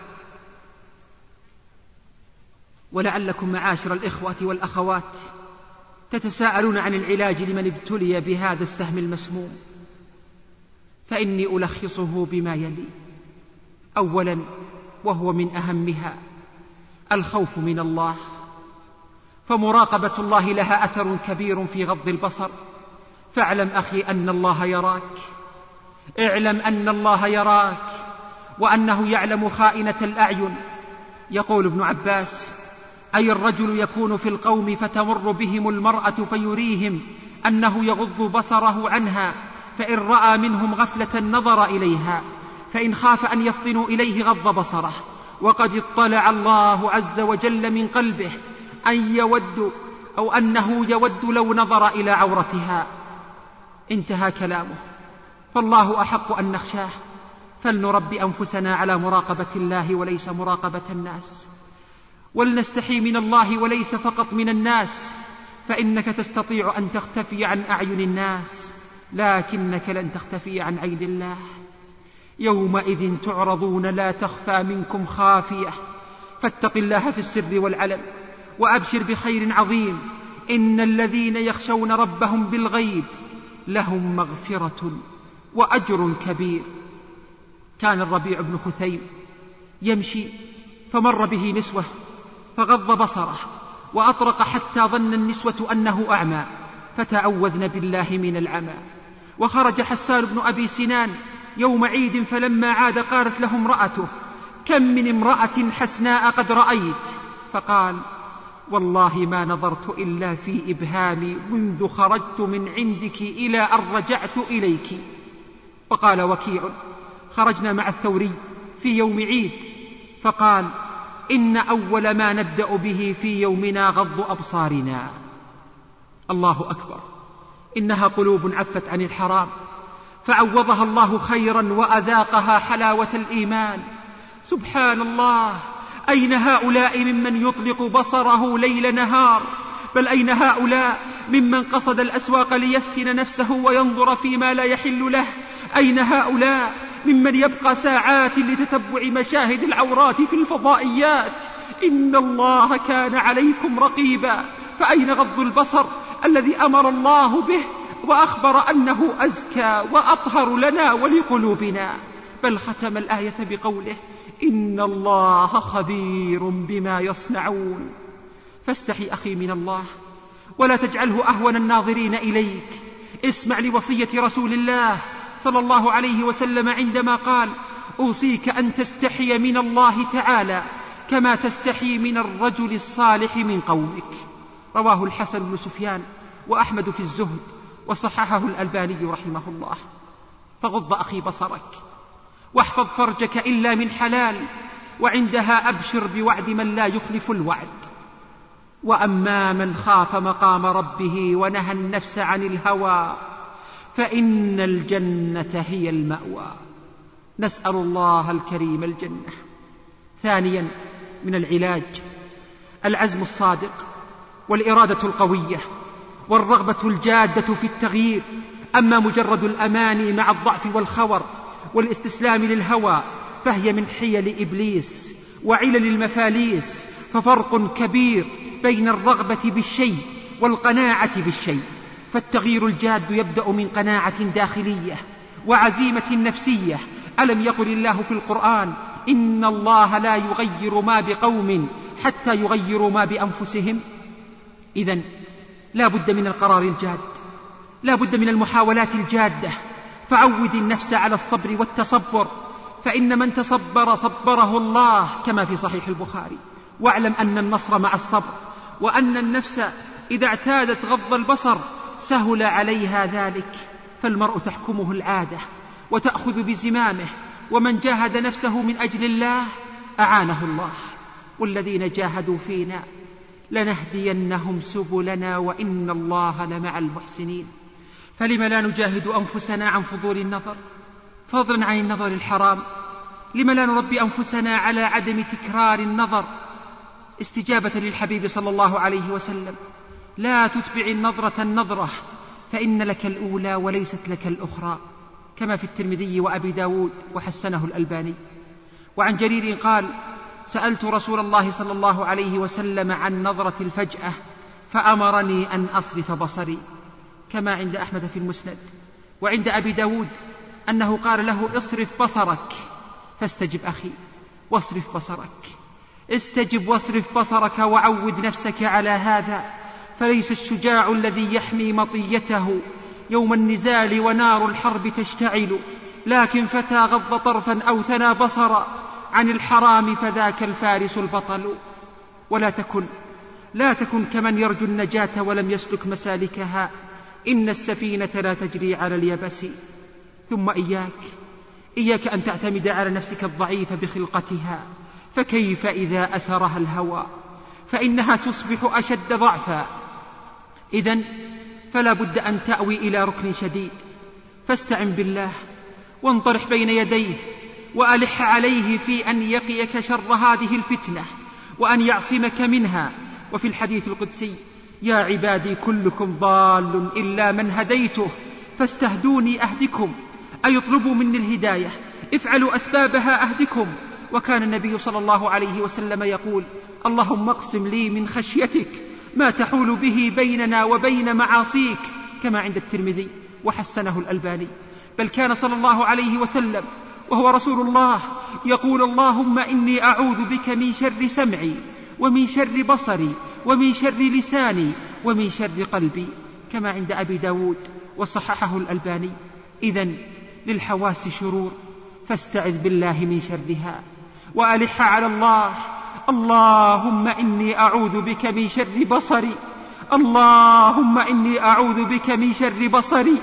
ولعلكم معاشر الإخوة والأخوات تتساءلون عن العلاج لمن ابتلي بهذا السهم المسموم، فإني ألخصه بما يلي. أولا، وهو من أهمها، الخوف من الله، فمراقبة الله لها أثر كبير في غض البصر. فاعلم أخي أن الله يراك، اعلم أن الله يراك، وأنه يعلم خائنة الأعين. يقول ابن عباس: أي الرجل يكون في القوم فتمر بهم المرأة فيريهم أنه يغض بصره عنها، فإن رأى منهم غفلة نظر إليها، فإن خاف أن يفطنوا إليه غض بصره، وقد اطلع الله عز وجل من قلبه أن يود أو أنه يود لو نظر إلى عورتها. انتهى كلامه. فالله أحق أن نخشاه، فلنربي أنفسنا على مراقبة الله وليس مراقبة الناس، ولنستحي من الله وليس فقط من الناس، فإنك تستطيع أن تختفي عن أعين الناس، لكنك لن تختفي عن عين الله. يومئذ تعرضون لا تخفى منكم خافية، فاتق الله في السر والعلن، وأبشر بخير عظيم. إن الذين يخشون ربهم بالغيب لهم مغفرة وأجر كبير. كان الربيع بن خثيم يمشي فمر به نسوة فغض بصره وأطرق حتى ظن النسوة أنه أعمى، فتعوذن بالله من العمى. وخرج حسان بن أبي سنان يوم عيد، فلما عاد قالت له امرأته: كم من امرأة حسناء قد رأيت؟ فقال: والله ما نظرت إلا في إبهامي منذ خرجت من عندك إلى أن رجعت إليك. وقال وكيع: خرجنا مع الثوري في يوم عيد، فقال: إن أول ما نبدأ به في يومنا غض أبصارنا. الله أكبر، إنها قلوب عفت عن الحرام فعوضها الله خيرا وأذاقها حلاوة الإيمان. سبحان الله، أين هؤلاء ممن يطلق بصره ليل نهار؟ بل أين هؤلاء ممن قصد الأسواق ليثن نفسه وينظر فيما لا يحل له؟ أين هؤلاء ممن يبقى ساعات لتتبع مشاهد العورات في الفضائيات؟ إن الله كان عليكم رقيبا. فأين غض البصر الذي أمر الله به وأخبر أنه أزكى وأطهر لنا ولقلوبنا؟ بل ختم الآية بقوله: إن الله خبير بما يصنعون. فاستحي أخي من الله، ولا تجعله أهون الناظرين إليك. اسمع لوصية رسول الله صلى الله عليه وسلم عندما قال: أوصيك أن تستحي من الله تعالى كما تستحي من الرجل الصالح من قومك. رواه الحسن بن سفيان وأحمد في الزهد، وصححه الألباني رحمه الله. فغض أخي بصرك واحفظ فرجك إلا من حلال، وعندها أبشر بوعد من لا يخلف الوعد. وأما من خاف مقام ربه ونهى النفس عن الهوى فإن الجنة هي المأوى. نسأل الله الكريم الجنة. ثانيا من العلاج العزم الصادق والإرادة القوية والرغبة الجادة في التغيير. أما مجرد الأماني مع الضعف والخور والاستسلام للهوى فهي من حيل إبليس وعلل المفاليس. ففرق كبير بين الرغبة بالشيء والقناعة بالشيء. فالتغيير الجاد يبدأ من قناعة داخلية وعزيمة نفسية. ألم يقل الله في القرآن: إن الله لا يغير ما بقوم حتى يغيروا ما بأنفسهم؟ إذن لا بد من القرار الجاد، لا بد من المحاولات الجادة. فعود النفس على الصبر والتصبر، فإن من تصبر صبره الله كما في صحيح البخاري. واعلم أن النصر مع الصبر، وأن النفس إذا اعتادت غض البصر سهل عليها ذلك. فالمرء تحكمه العادة وتأخذ بزمامه، ومن جاهد نفسه من أجل الله أعانه الله. والذين جاهدوا فينا لنهدينهم سبلنا وإن الله لمع المحسنين. فلم لا نجاهد أنفسنا عن فضول النظر فضلا عن النظر الحرام؟ لم لا نربي أنفسنا على عدم تكرار النظر استجابة للحبيب صلى الله عليه وسلم؟ لا تتبع النظرة النظرة، فإن لك الأولى وليست لك الأخرى، كما في الترمذي وأبي داود وحسنه الألباني. وعن جرير قال: سألت رسول الله صلى الله عليه وسلم عن نظرة الفجأة فأمرني أن أصرف بصري، كما عند أحمد في المسند. وعند أبي داود أنه قال له: اصرف بصرك. فاستجب أخي واصرف بصرك، استجب واصرف بصرك وعود نفسك على هذا. فليس الشجاع الذي يحمي مطيته يوم النزال ونار الحرب تشتعل، لكن فتى غض طرفا أو ثنى بصرا عن الحرام فذاك الفارس البطل. ولا تكن لا تكن كمن يرجو النجاة ولم يسلك مسالكها، إن السفينة لا تجري على اليبس. ثم إياك إياك أن تعتمد على نفسك الضعيفة بخلقتها، فكيف إذا أسرها الهوى؟ فإنها تصبح أشد ضعفا. إذن فلا بد أن تأوي إلى ركن شديد، فاستعن بالله وانطرح بين يديه وألح عليه في أن يقيك شر هذه الفتنة وأن يعصمك منها. وفي الحديث القدسي: يا عبادي كلكم ضال إلا من هديته فاستهدوني أهدكم، أي اطلبوا مني الهداية، افعلوا أسبابها أهدكم. وكان النبي صلى الله عليه وسلم يقول: اللهم اقسم لي من خشيتك ما تحول به بيننا وبين معاصيك، كما عند الترمذي وحسنه الألباني. بل كان صلى الله عليه وسلم وهو رسول الله يقول: اللهم إني أعوذ بك من شر سمعي ومن شر بصري ومن شر لساني ومن شر قلبي، كما عند أبي داود وصححه الألباني. إذن للحواس شرور، فاستعذ بالله من شرها وألح على الله: اللهم إني أعوذ بك من شر بصري، اللهم إني أعوذ بك من شر بصري،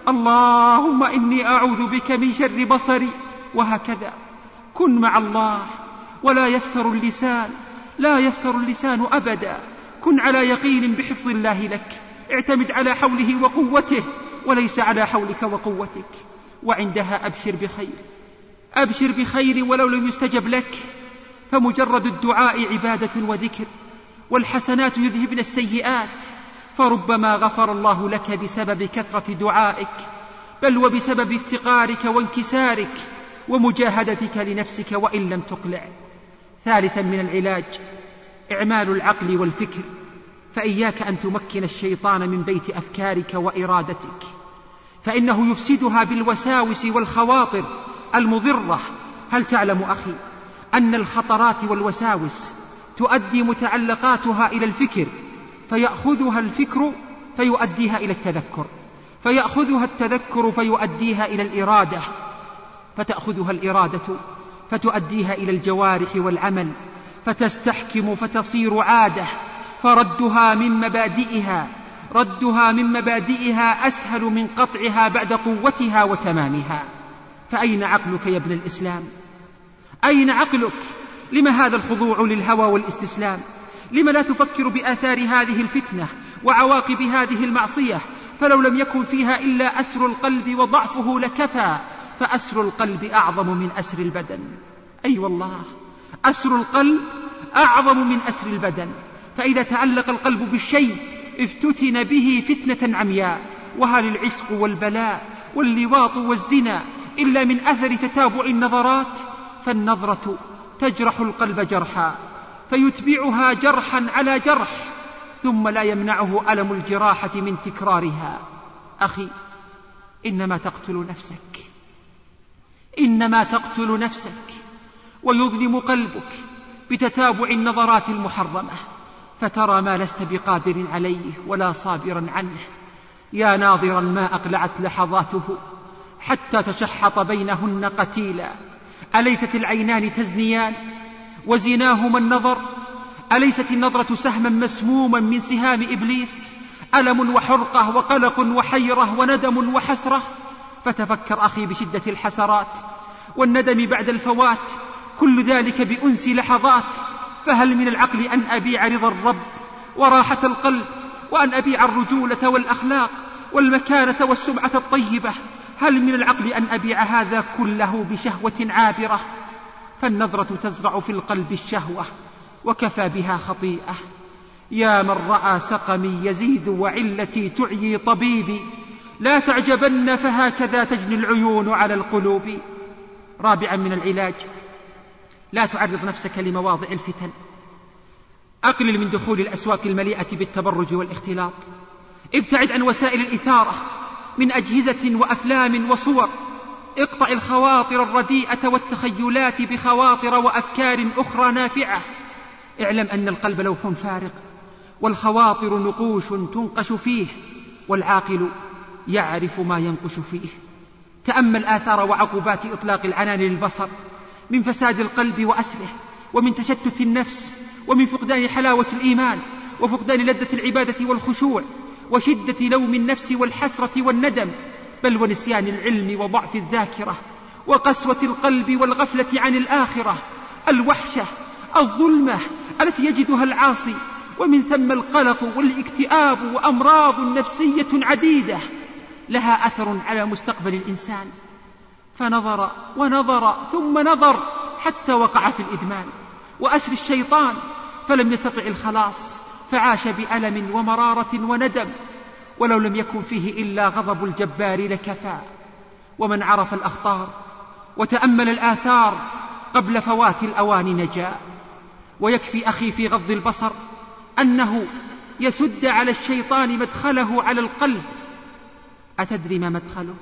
اللهم إني أعوذ بك من شر بصري. وهكذا كن مع الله ولا يفتر اللسان، لا يفتر اللسان أبدا. كن على يقين بحفظ الله لك، اعتمد على حوله وقوته وليس على حولك وقوتك، وعندها أبشر بخير، أبشر بخير ولو لم يستجب لك، فمجرد الدعاء عبادة وذكر، والحسنات يذهبن السيئات، فربما غفر الله لك بسبب كثرة دعائك، بل وبسبب افتقارك وانكسارك ومجاهدتك لنفسك وإن لم تقلع. ثالثا من العلاج إعمال العقل والفكر، فإياك أن تمكن الشيطان من بيت أفكارك وإرادتك، فإنه يفسدها بالوساوس والخواطر المضرة. هل تعلم أخي أن الخطرات والوساوس تؤدي متعلقاتها إلى الفكر، فيأخذها الفكر فيؤديها إلى التذكر، فيأخذها التذكر فيؤديها إلى الإرادة، فتأخذها الإرادة فتؤديها إلى الجوارح والعمل، فتستحكم فتصير عادة، فردها من مبادئها ردها من مبادئها أسهل من قطعها بعد قوتها وتمامها. فأين عقلك يا ابن الإسلام؟ أين عقلك؟ لم هذا الخضوع للهوى والاستسلام؟ لم لا تفكر بآثار هذه الفتنة وعواقب هذه المعصية؟ فلو لم يكن فيها إلا أسر القلب وضعفه لكفى، فأسر القلب أعظم من أسر البدن. أي أيوة والله، أسر القلب أعظم من أسر البدن. فإذا تعلق القلب بالشيء افتتن به فتنة عمياء. وهل العشق والبلاء واللواط والزنا إلا من أثر تتابع النظرات؟ فالنظرة تجرح القلب جرحا، فيتبعها جرحا على جرح، ثم لا يمنعه ألم الجراحة من تكرارها. أخي، إنما تقتل نفسك، إنما تقتل نفسك، ويظلم قلبك بتتابع النظرات المحرمة، فترى ما لست بقادر عليه ولا صابرا عنه. يا ناظرا ما أقلعت لحظاته حتى تشحط بينهن قتيلا. أليست العينان تزنيان وزناهما النظر؟ أليست النظرة سهما مسموما من سهام إبليس؟ ألم وحرقة وقلق وحيرة وندم وحسرة. فتفكر أخي بشدة الحسرات والندم بعد الفوات، كل ذلك بأنس لحظات. فهل من العقل أن أبيع رضا الرب وراحة القلب، وأن أبيع الرجولة والأخلاق والمكانة والسمعة الطيبة؟ هل من العقل أن أبيع هذا كله بشهوة عابرة؟ فالنظرة تزرع في القلب الشهوة، وكفى بها خطيئة. يا من رأى سقمي يزيد وعلتي تعيي طبيبي، لا تعجبن فهكذا تجني العيون على القلوب. رابعا من العلاج، لا تعرض نفسك لمواضع الفتن. أقلل من دخول الأسواق المليئة بالتبرج والاختلاط. ابتعد عن وسائل الإثارة من أجهزة وأفلام وصور. اقطع الخواطر الرديئة والتخيلات بخواطر وأفكار أخرى نافعة. اعلم أن القلب لوح فارغ، والخواطر نقوش تنقش فيه، والعاقل يعرف ما ينقش فيه. تأمل آثار وعقوبات إطلاق العنان للبصر من فساد القلب وأسره، ومن تشتت النفس، ومن فقدان حلاوة الإيمان، وفقدان لذة العبادة والخشوع، وشدة لوم النفس والحسرة والندم، بل ونسيان العلم وضعف الذاكرة، وقسوة القلب والغفلة عن الآخرة، الوحشة، الظلمة التي يجدها العاصي، ومن ثم القلق والاكتئاب وأمراض نفسية عديدة لها أثر على مستقبل الإنسان. فنظر ونظر ثم نظر حتى وقع في الإدمان وأسر الشيطان، فلم يستطع الخلاص، فعاش بألم ومرارة وندم، ولو لم يكن فيه إلا غضب الجبار لكفى. ومن عرف الأخطار وتأمل الآثار قبل فوات الأوان نجا. ويكفي أخي في غض البصر أنه يسد على الشيطان مدخله على القلب. أتدري ما مدخله؟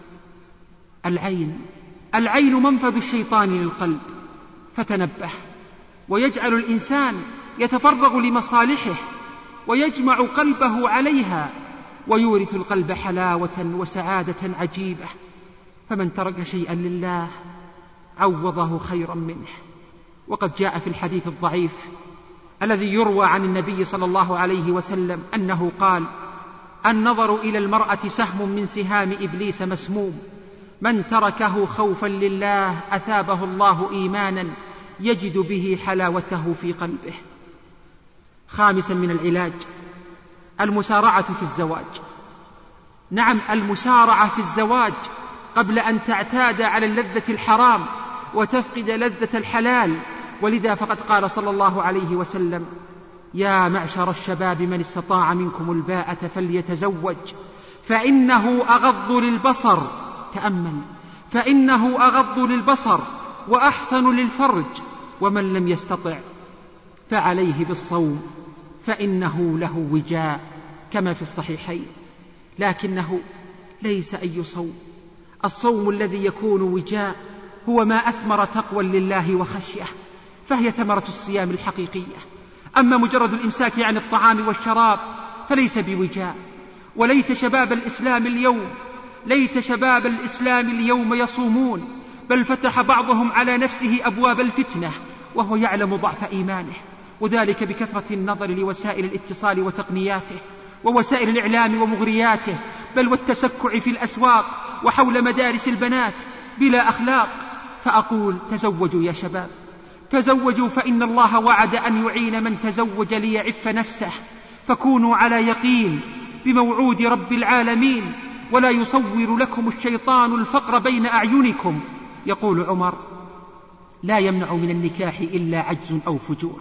العين. العين منفذ الشيطان للقلب، فتنبه. ويجعل الإنسان يتفرغ لمصالحه ويجمع قلبه عليها، ويورث القلب حلاوة وسعادة عجيبة. فمن ترك شيئا لله عوضه خيرا منه. وقد جاء في الحديث الضعيف الذي يروى عن النبي صلى الله عليه وسلم أنه قال: النظر إلى المرأة سهم من سهام إبليس مسموم، من تركه خوفا لله أثابه الله إيمانا يجد به حلاوته في قلبه. خامسا من العلاج المسارعة في الزواج. نعم، المسارعة في الزواج قبل أن تعتاد على اللذة الحرام وتفقد لذة الحلال. ولذا فقد قال صلى الله عليه وسلم: يا معشر الشباب من استطاع منكم الباءة فليتزوج فإنه أغض للبصر. تأمل: فإنه أغض للبصر وأحسن للفرج، ومن لم يستطع فعليه بالصوم فإنه له وجاء، كما في الصحيحين. لكنه ليس أي صوم، الصوم الذي يكون وجاء هو ما أثمر تقوى لله وخشية، فهي ثمرة الصيام الحقيقية. أما مجرد الإمساك عن الطعام والشراب فليس بوجاء. وليت شباب الإسلام اليوم ليت شباب الإسلام اليوم يصومون، بل فتح بعضهم على نفسه أبواب الفتنة وهو يعلم ضعف إيمانه، وذلك بكثرة النظر لوسائل الاتصال وتقنياته ووسائل الإعلام ومغرياته، بل والتسكع في الأسواق وحول مدارس البنات بلا أخلاق. فأقول: تزوجوا يا شباب، تزوجوا، فإن الله وعد أن يعين من تزوج ليعف نفسه، فكونوا على يقين بموعود رب العالمين، ولا يصور لكم الشيطان الفقر بين أعينكم. يقول عمر: لا يمنع من النكاح إلا عجز أو فجور.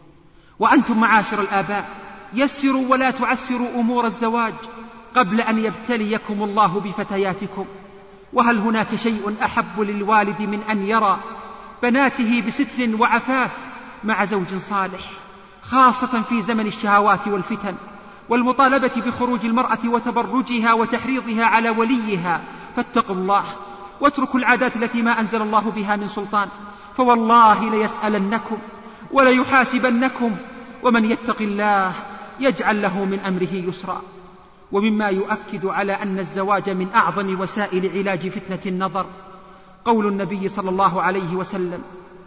وأنتم معاشر الآباء يسروا ولا تعسروا أمور الزواج قبل أن يبتليكم الله بفتياتكم. وهل هناك شيء أحب للوالد من أن يرى بناته بستر وعفاف مع زوج صالح، خاصة في زمن الشهوات والفتن والمطالبة بخروج المرأة وتبرجها وتحريضها على وليها؟ فاتقوا الله واتركوا العادات التي ما أنزل الله بها من سلطان، فوالله ليسألنكم وليحاسبنكم، ومن يتق الله يجعل له من أمره يسرا. ومما يؤكد على أن الزواج من أعظم وسائل علاج فتنة النظر قول النبي صلى الله عليه وسلم: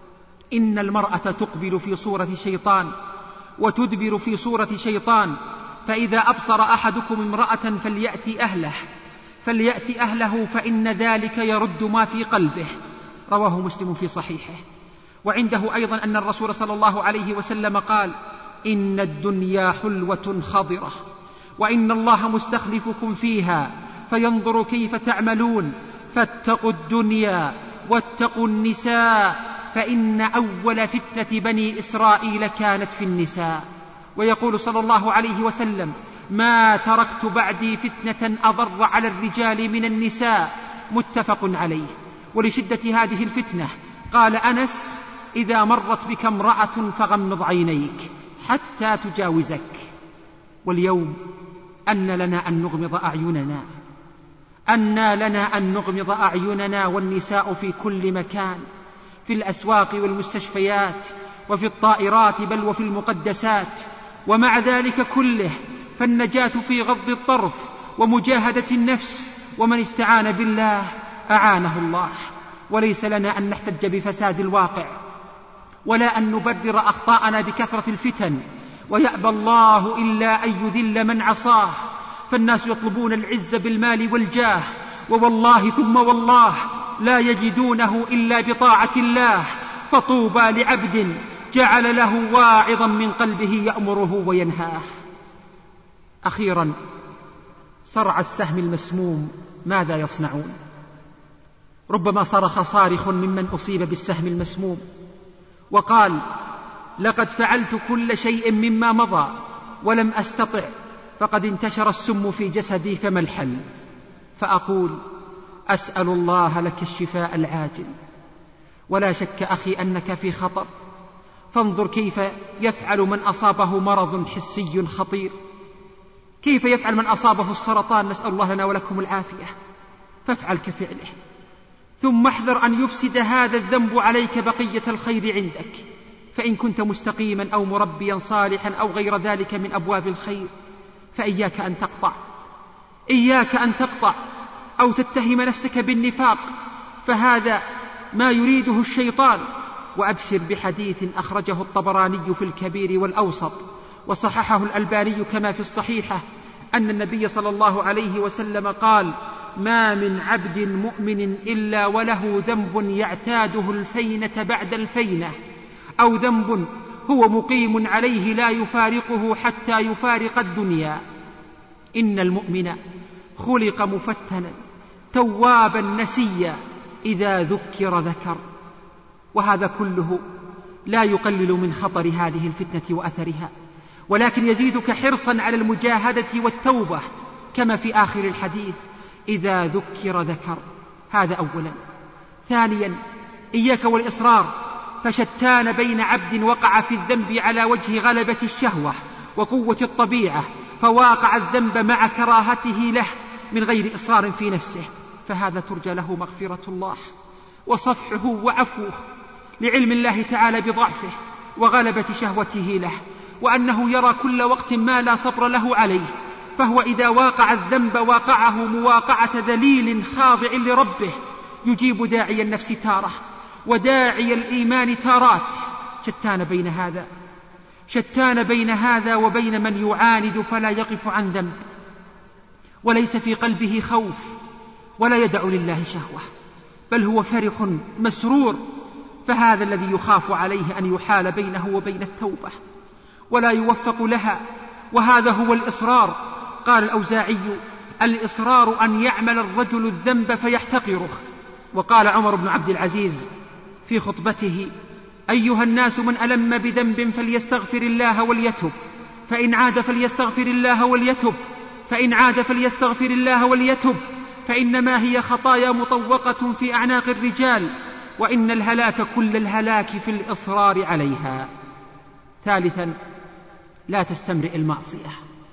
إن المرأة تقبل في صورة شيطان وتدبر في صورة شيطان، فإذا أبصر أحدكم امرأة فليأتي أهله فليأتي أهله فإن ذلك يرد ما في قلبه. رواه مسلم في صحيحه. وعنده أيضا أن الرسول صلى الله عليه وسلم قال: إن الدنيا حلوة خضرة، وإن الله مستخلفكم فيها فينظر كيف تعملون، فاتقوا الدنيا واتقوا النساء، فإن أول فتنة بني إسرائيل كانت في النساء. ويقول صلى الله عليه وسلم: ما تركت بعدي فتنة أضر على الرجال من النساء. متفق عليه. ولشدة هذه الفتنة قال أنس: إذا مرت بك امرأة فغمض عينيك حتى تجاوزك. واليوم أن لنا أن نغمض أعيننا أن لنا أن نغمض أعيننا والنساء في كل مكان، في الأسواق والمستشفيات وفي الطائرات، بل وفي المقدسات. ومع ذلك كله فالنجاة في غض الطرف ومجاهدة النفس، ومن استعان بالله أعانه الله. وليس لنا أن نحتج بفساد الواقع ولا أن نبرر أخطاءنا بكثرة الفتن، ويأبى الله إلا أن يذل من عصاه. فالناس يطلبون العز بالمال والجاه، ووالله ثم والله لا يجدونه إلا بطاعة الله. فطوبى لعبد جعل له واعظا من قلبه يأمره وينهاه. أخيرا، صرع السهم المسموم ماذا يصنعون؟ ربما صرخ صارخ ممن أصيب بالسهم المسموم وقال: لقد فعلت كل شيء مما مضى ولم أستطع، فقد انتشر السم في جسدي، فما الحل؟ فأقول: أسأل الله لك الشفاء العاجل. ولا شك أخي أنك في خطر، فانظر كيف يفعل من أصابه مرض حسي خطير، كيف يفعل من أصابه السرطان، نسأل الله لنا ولكم العافية. فافعل كفعله، ثم احذر أن يفسد هذا الذنب عليك بقية الخير عندك، فإن كنت مستقيما أو مربيا صالحا أو غير ذلك من أبواب الخير فإياك أن تقطع، إياك أن تقطع أو تتهم نفسك بالنفاق، فهذا ما يريده الشيطان. وأبشر بحديث أخرجه الطبراني في الكبير والأوسط وصححه الألباني كما في الصحيحة أن النبي صلى الله عليه وسلم قال: ما من عبد مؤمن إلا وله ذنب يعتاده الفينة بعد الفينة، أو ذنب هو مقيم عليه لا يفارقه حتى يفارق الدنيا. إن المؤمن خلق مفتنا توابا نسيا إذا ذكر ذكر. وهذا كله لا يقلل من خطر هذه الفتنة وأثرها، ولكن يزيدك حرصا على المجاهدة والتوبة كما في آخر الحديث: إذا ذكر ذكر. هذا أولا. ثانيا، إياك والإصرار، فشتان بين عبد وقع في الذنب على وجه غلبة الشهوة وقوة الطبيعة فواقع الذنب مع كراهته له من غير إصرار في نفسه، فهذا ترجى له مغفرة الله وصفحه وعفوه لعلم الله تعالى بضعفه وغلبة شهوته له، وأنه يرى كل وقت ما لا صبر له عليه، فهو إذا واقع الذنب واقعه مواقعة ذليل خاضع لربه، يجيب داعي النفس تارة وداعي الإيمان تارات. شتان بين هذا شتان بين هذا وبين من يعاند فلا يقف عن ذنب وليس في قلبه خوف ولا يدع لله شهوة، بل هو فرح مسرور، فهذا الذي يخاف عليه أن يحال بينه وبين التوبة ولا يوفق لها، وهذا هو الإصرار. قال الأوزاعي: الإصرار أن يعمل الرجل الذنب فيحتقره. وقال عمر بن عبد العزيز في خطبته: أيها الناس، من ألم بذنب فليستغفر الله وليتب، فإن عاد فليستغفر الله وليتب، فإن عاد فليستغفر الله وليتب، فإنما هي خطايا مطوقة في أعناق الرجال، وإن الهلاك كل الهلاك في الإصرار عليها. ثالثا، لا تستمرئ المعصية،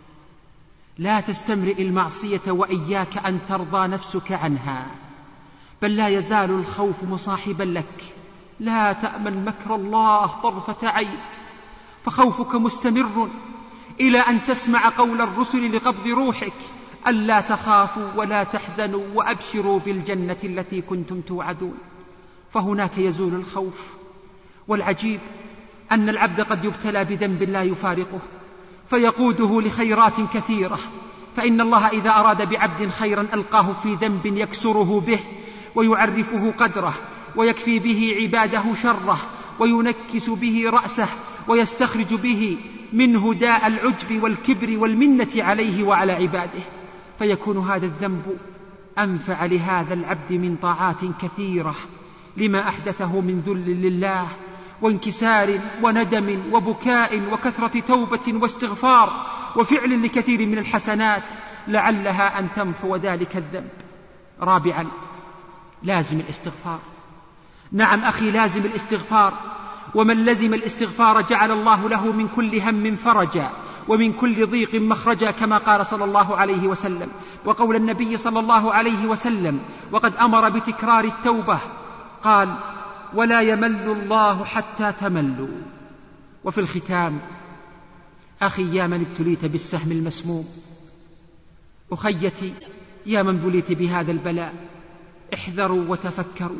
لا تستمرئ المعصية وإياك أن ترضى نفسك عنها، بل لا يزال الخوف مصاحبا لك. لا تأمن مكر الله طرفة عين، فخوفك مستمر إلى أن تسمع قول الرسل لقبض روحك: ألا تخافوا ولا تحزنوا وأبشروا بالجنة التي كنتم توعدون. فهناك يزول الخوف. والعجيب أن العبد قد يبتلى بذنب لا يفارقه فيقوده لخيرات كثيرة، فإن الله إذا أراد بعبد خيرا ألقاه في ذنب يكسره به ويعرفه قدره ويكفي به عباده شره وينكس به رأسه ويستخرج به منه داء العجب والكبر والمنة عليه وعلى عباده، فيكون هذا الذنب أنفع لهذا العبد من طاعات كثيرة لما أحدثه من ذل لله وانكسار وندم وبكاء وكثرة توبة واستغفار وفعل لكثير من الحسنات لعلها أن تمحو ذلك الذنب. رابعا، لازم الاستغفار. نعم أخي، لازم الاستغفار، ومن لزم الاستغفار جعل الله له من كل هم فرجا ومن كل ضيق مخرجا، كما قال صلى الله عليه وسلم. وقول النبي صلى الله عليه وسلم وقد أمر بتكرار التوبة قال: ولا يمل الله حتى تملوا. وفي الختام، أخي يا من ابتليت بالسهم المسموم، أخيتي يا من بليت بهذا البلاء، احذروا وتفكروا،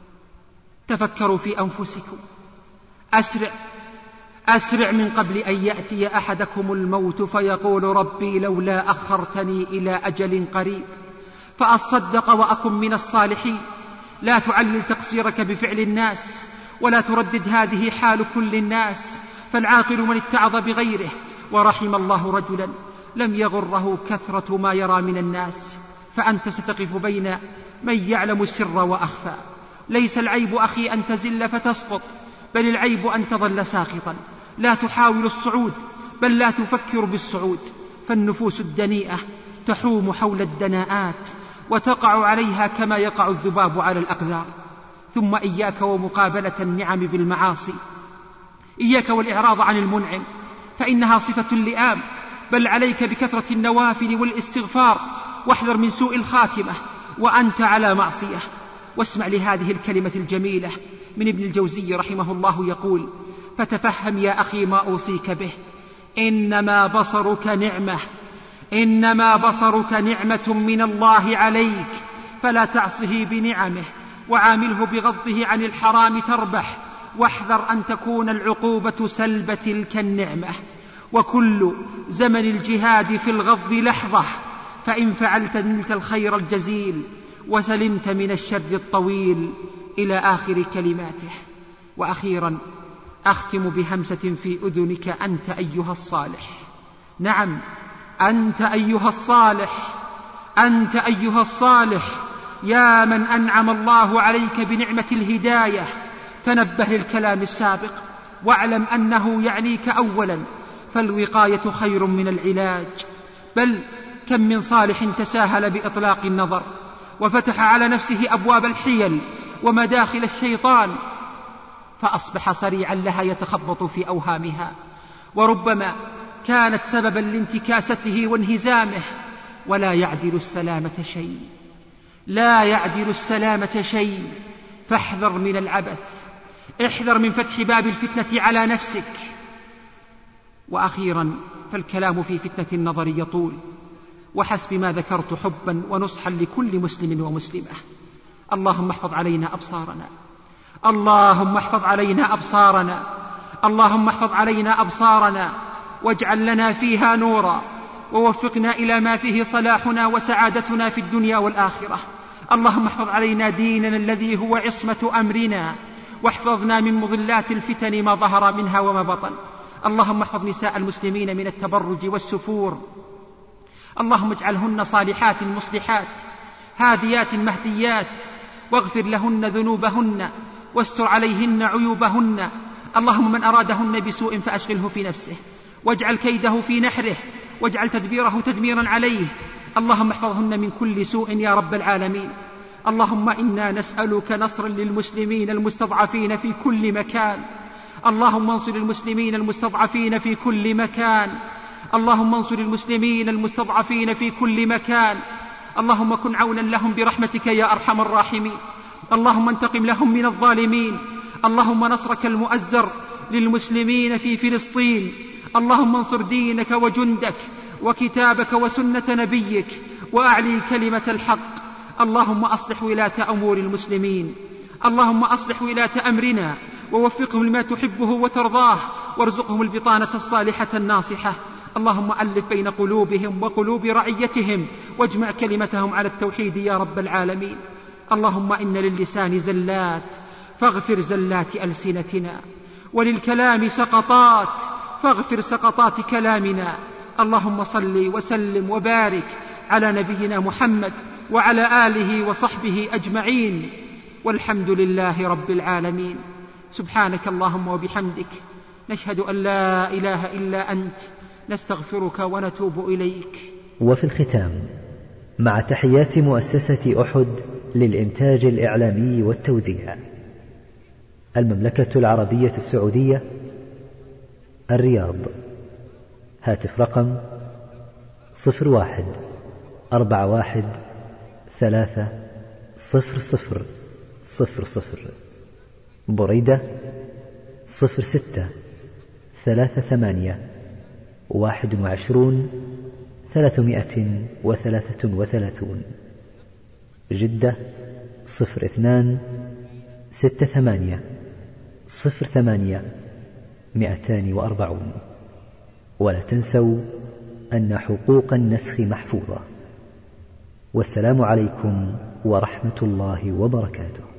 تفكروا في أنفسكم، أسرع أسرع من قبل أن يأتي أحدكم الموت فيقول: ربي لولا أخرتني إلى أجل قريب فأصدق وأكن من الصالحين. لا تعلل تقصيرك بفعل الناس، ولا تردد هذه حال كل الناس، فالعاقل من اتعظ بغيره. ورحم الله رجلا لم يغره كثرة ما يرى من الناس، فأنت ستقف بين من يعلم السر وأخفى. ليس العيب أخي أن تزل فتسقط، بل العيب أن تظل ساقطا. لا تحاول الصعود، بل لا تفكر بالصعود، فالنفوس الدنيئة تحوم حول الدناءات وتقع عليها كما يقع الذباب على الأقذار. ثم إياك ومقابلة النعم بالمعاصي، إياك والإعراض عن المنعم، فإنها صفة اللئام، بل عليك بكثرة النوافل والاستغفار، واحذر من سوء الخاتمة وأنت على معصية. واسمع لهذه الكلمة الجميلة من ابن الجوزي رحمه الله يقول: فتفهم يا أخي ما أوصيك به، إنما بصرك نعمة، إنما بصرك نعمة من الله عليك، فلا تعصه بنعمه، وعامله بغضه عن الحرام تربح، واحذر أن تكون العقوبة سلب تلك النعمة. وكل زمن الجهاد في الغض لحظة، فإن فعلت نلت الخير الجزيل وسلمت من الشر الطويل، إلى آخر كلماته. وأخيرا أختم بهمسة في أذنك، أنت أيها الصالح، نعم أنت أيها الصالح، أنت أيها الصالح، يا من أنعم الله عليك بنعمة الهداية، تنبه للكلام السابق، واعلم أنه يعنيك أولا، فالوقاية خير من العلاج. بل كم من صالح تساهل بإطلاق النظر وفتح على نفسه أبواب الحيل ومداخل الشيطان، فأصبح سريعا لها يتخبط في أوهامها، وربما كانت سببا لانتكاسته وانهزامه. ولا يعدل السلامة شيء، لا يعدل السلامة شيء، فاحذر من العبث، احذر من فتح باب الفتنة على نفسك. وأخيرا فالكلام في فتنة النظر يطول، وحسب ما ذكرت حبا ونصحا لكل مسلم ومسلمة. اللهم احفظ علينا أبصارنا، اللهم احفظ علينا أبصارنا، اللهم احفظ علينا أبصارنا، واجعل لنا فيها نورا، ووفقنا إلى ما فيه صلاحنا وسعادتنا في الدنيا والآخرة. اللهم احفظ علينا ديننا الذي هو عصمة أمرنا، واحفظنا من مضلات الفتن ما ظهر منها وما بطن. اللهم احفظ نساء المسلمين من التبرج والسفور، اللهم اجعلهن صالحات مصلحات هاديات مهديات، واغفر لهن ذنوبهن واستر عليهن عيوبهن. اللهم من أرادهن بسوء فأشغله في نفسه، واجعل كيده في نحره، واجعل تدبيره تدميرا عليه. اللهم احفظهن من كل سوء يا رب العالمين. اللهم إنا نسألك نصرا للمسلمين المستضعفين في كل مكان، اللهم انصر المسلمين المستضعفين في كل مكان، اللهم انصر المسلمين المستضعفين في كل مكان. اللهم كن عونا لهم برحمتك يا أرحم الراحمين. اللهم انتقم لهم من الظالمين. اللهم نصرك المؤزر للمسلمين في فلسطين. اللهم انصر دينك وجندك وكتابك وسنة نبيك، وأعلي كلمة الحق. اللهم أصلح ولاة أمور المسلمين، اللهم أصلح ولاة أمرنا ووفقهم لما تحبه وترضاه، وارزقهم البطانة الصالحة الناصحة. اللهم ألف بين قلوبهم وقلوب رعيتهم، واجمع كلمتهم على التوحيد يا رب العالمين. اللهم إن للسان زلات فاغفر زلات ألسنتنا، وللكلام سقطات فاغفر سقطات كلامنا. اللهم صل وسلم وبارك على نبينا محمد وعلى آله وصحبه أجمعين، والحمد لله رب العالمين. سبحانك اللهم وبحمدك، نشهد أن لا إله إلا أنت، نستغفرك ونتوب إليك. وفي الختام، مع تحيات مؤسسة أحد للإنتاج الإعلامي والتوزيع، المملكة العربية السعودية، الرياض. هاتف رقم صفر واحد أربعة واحد ثلاثة صفر صفر صفر صفر. بريدة صفر ستة ثلاثة ثمانية واحد وعشرون ثلاثمائة وثلاثة وثلاثون. جدة صفر اثنان ستة ثمانية صفر ثمانية مئتان وأربعون. ولا تنسوا أن حقوق النسخ محفوظة. والسلام عليكم ورحمة الله وبركاته.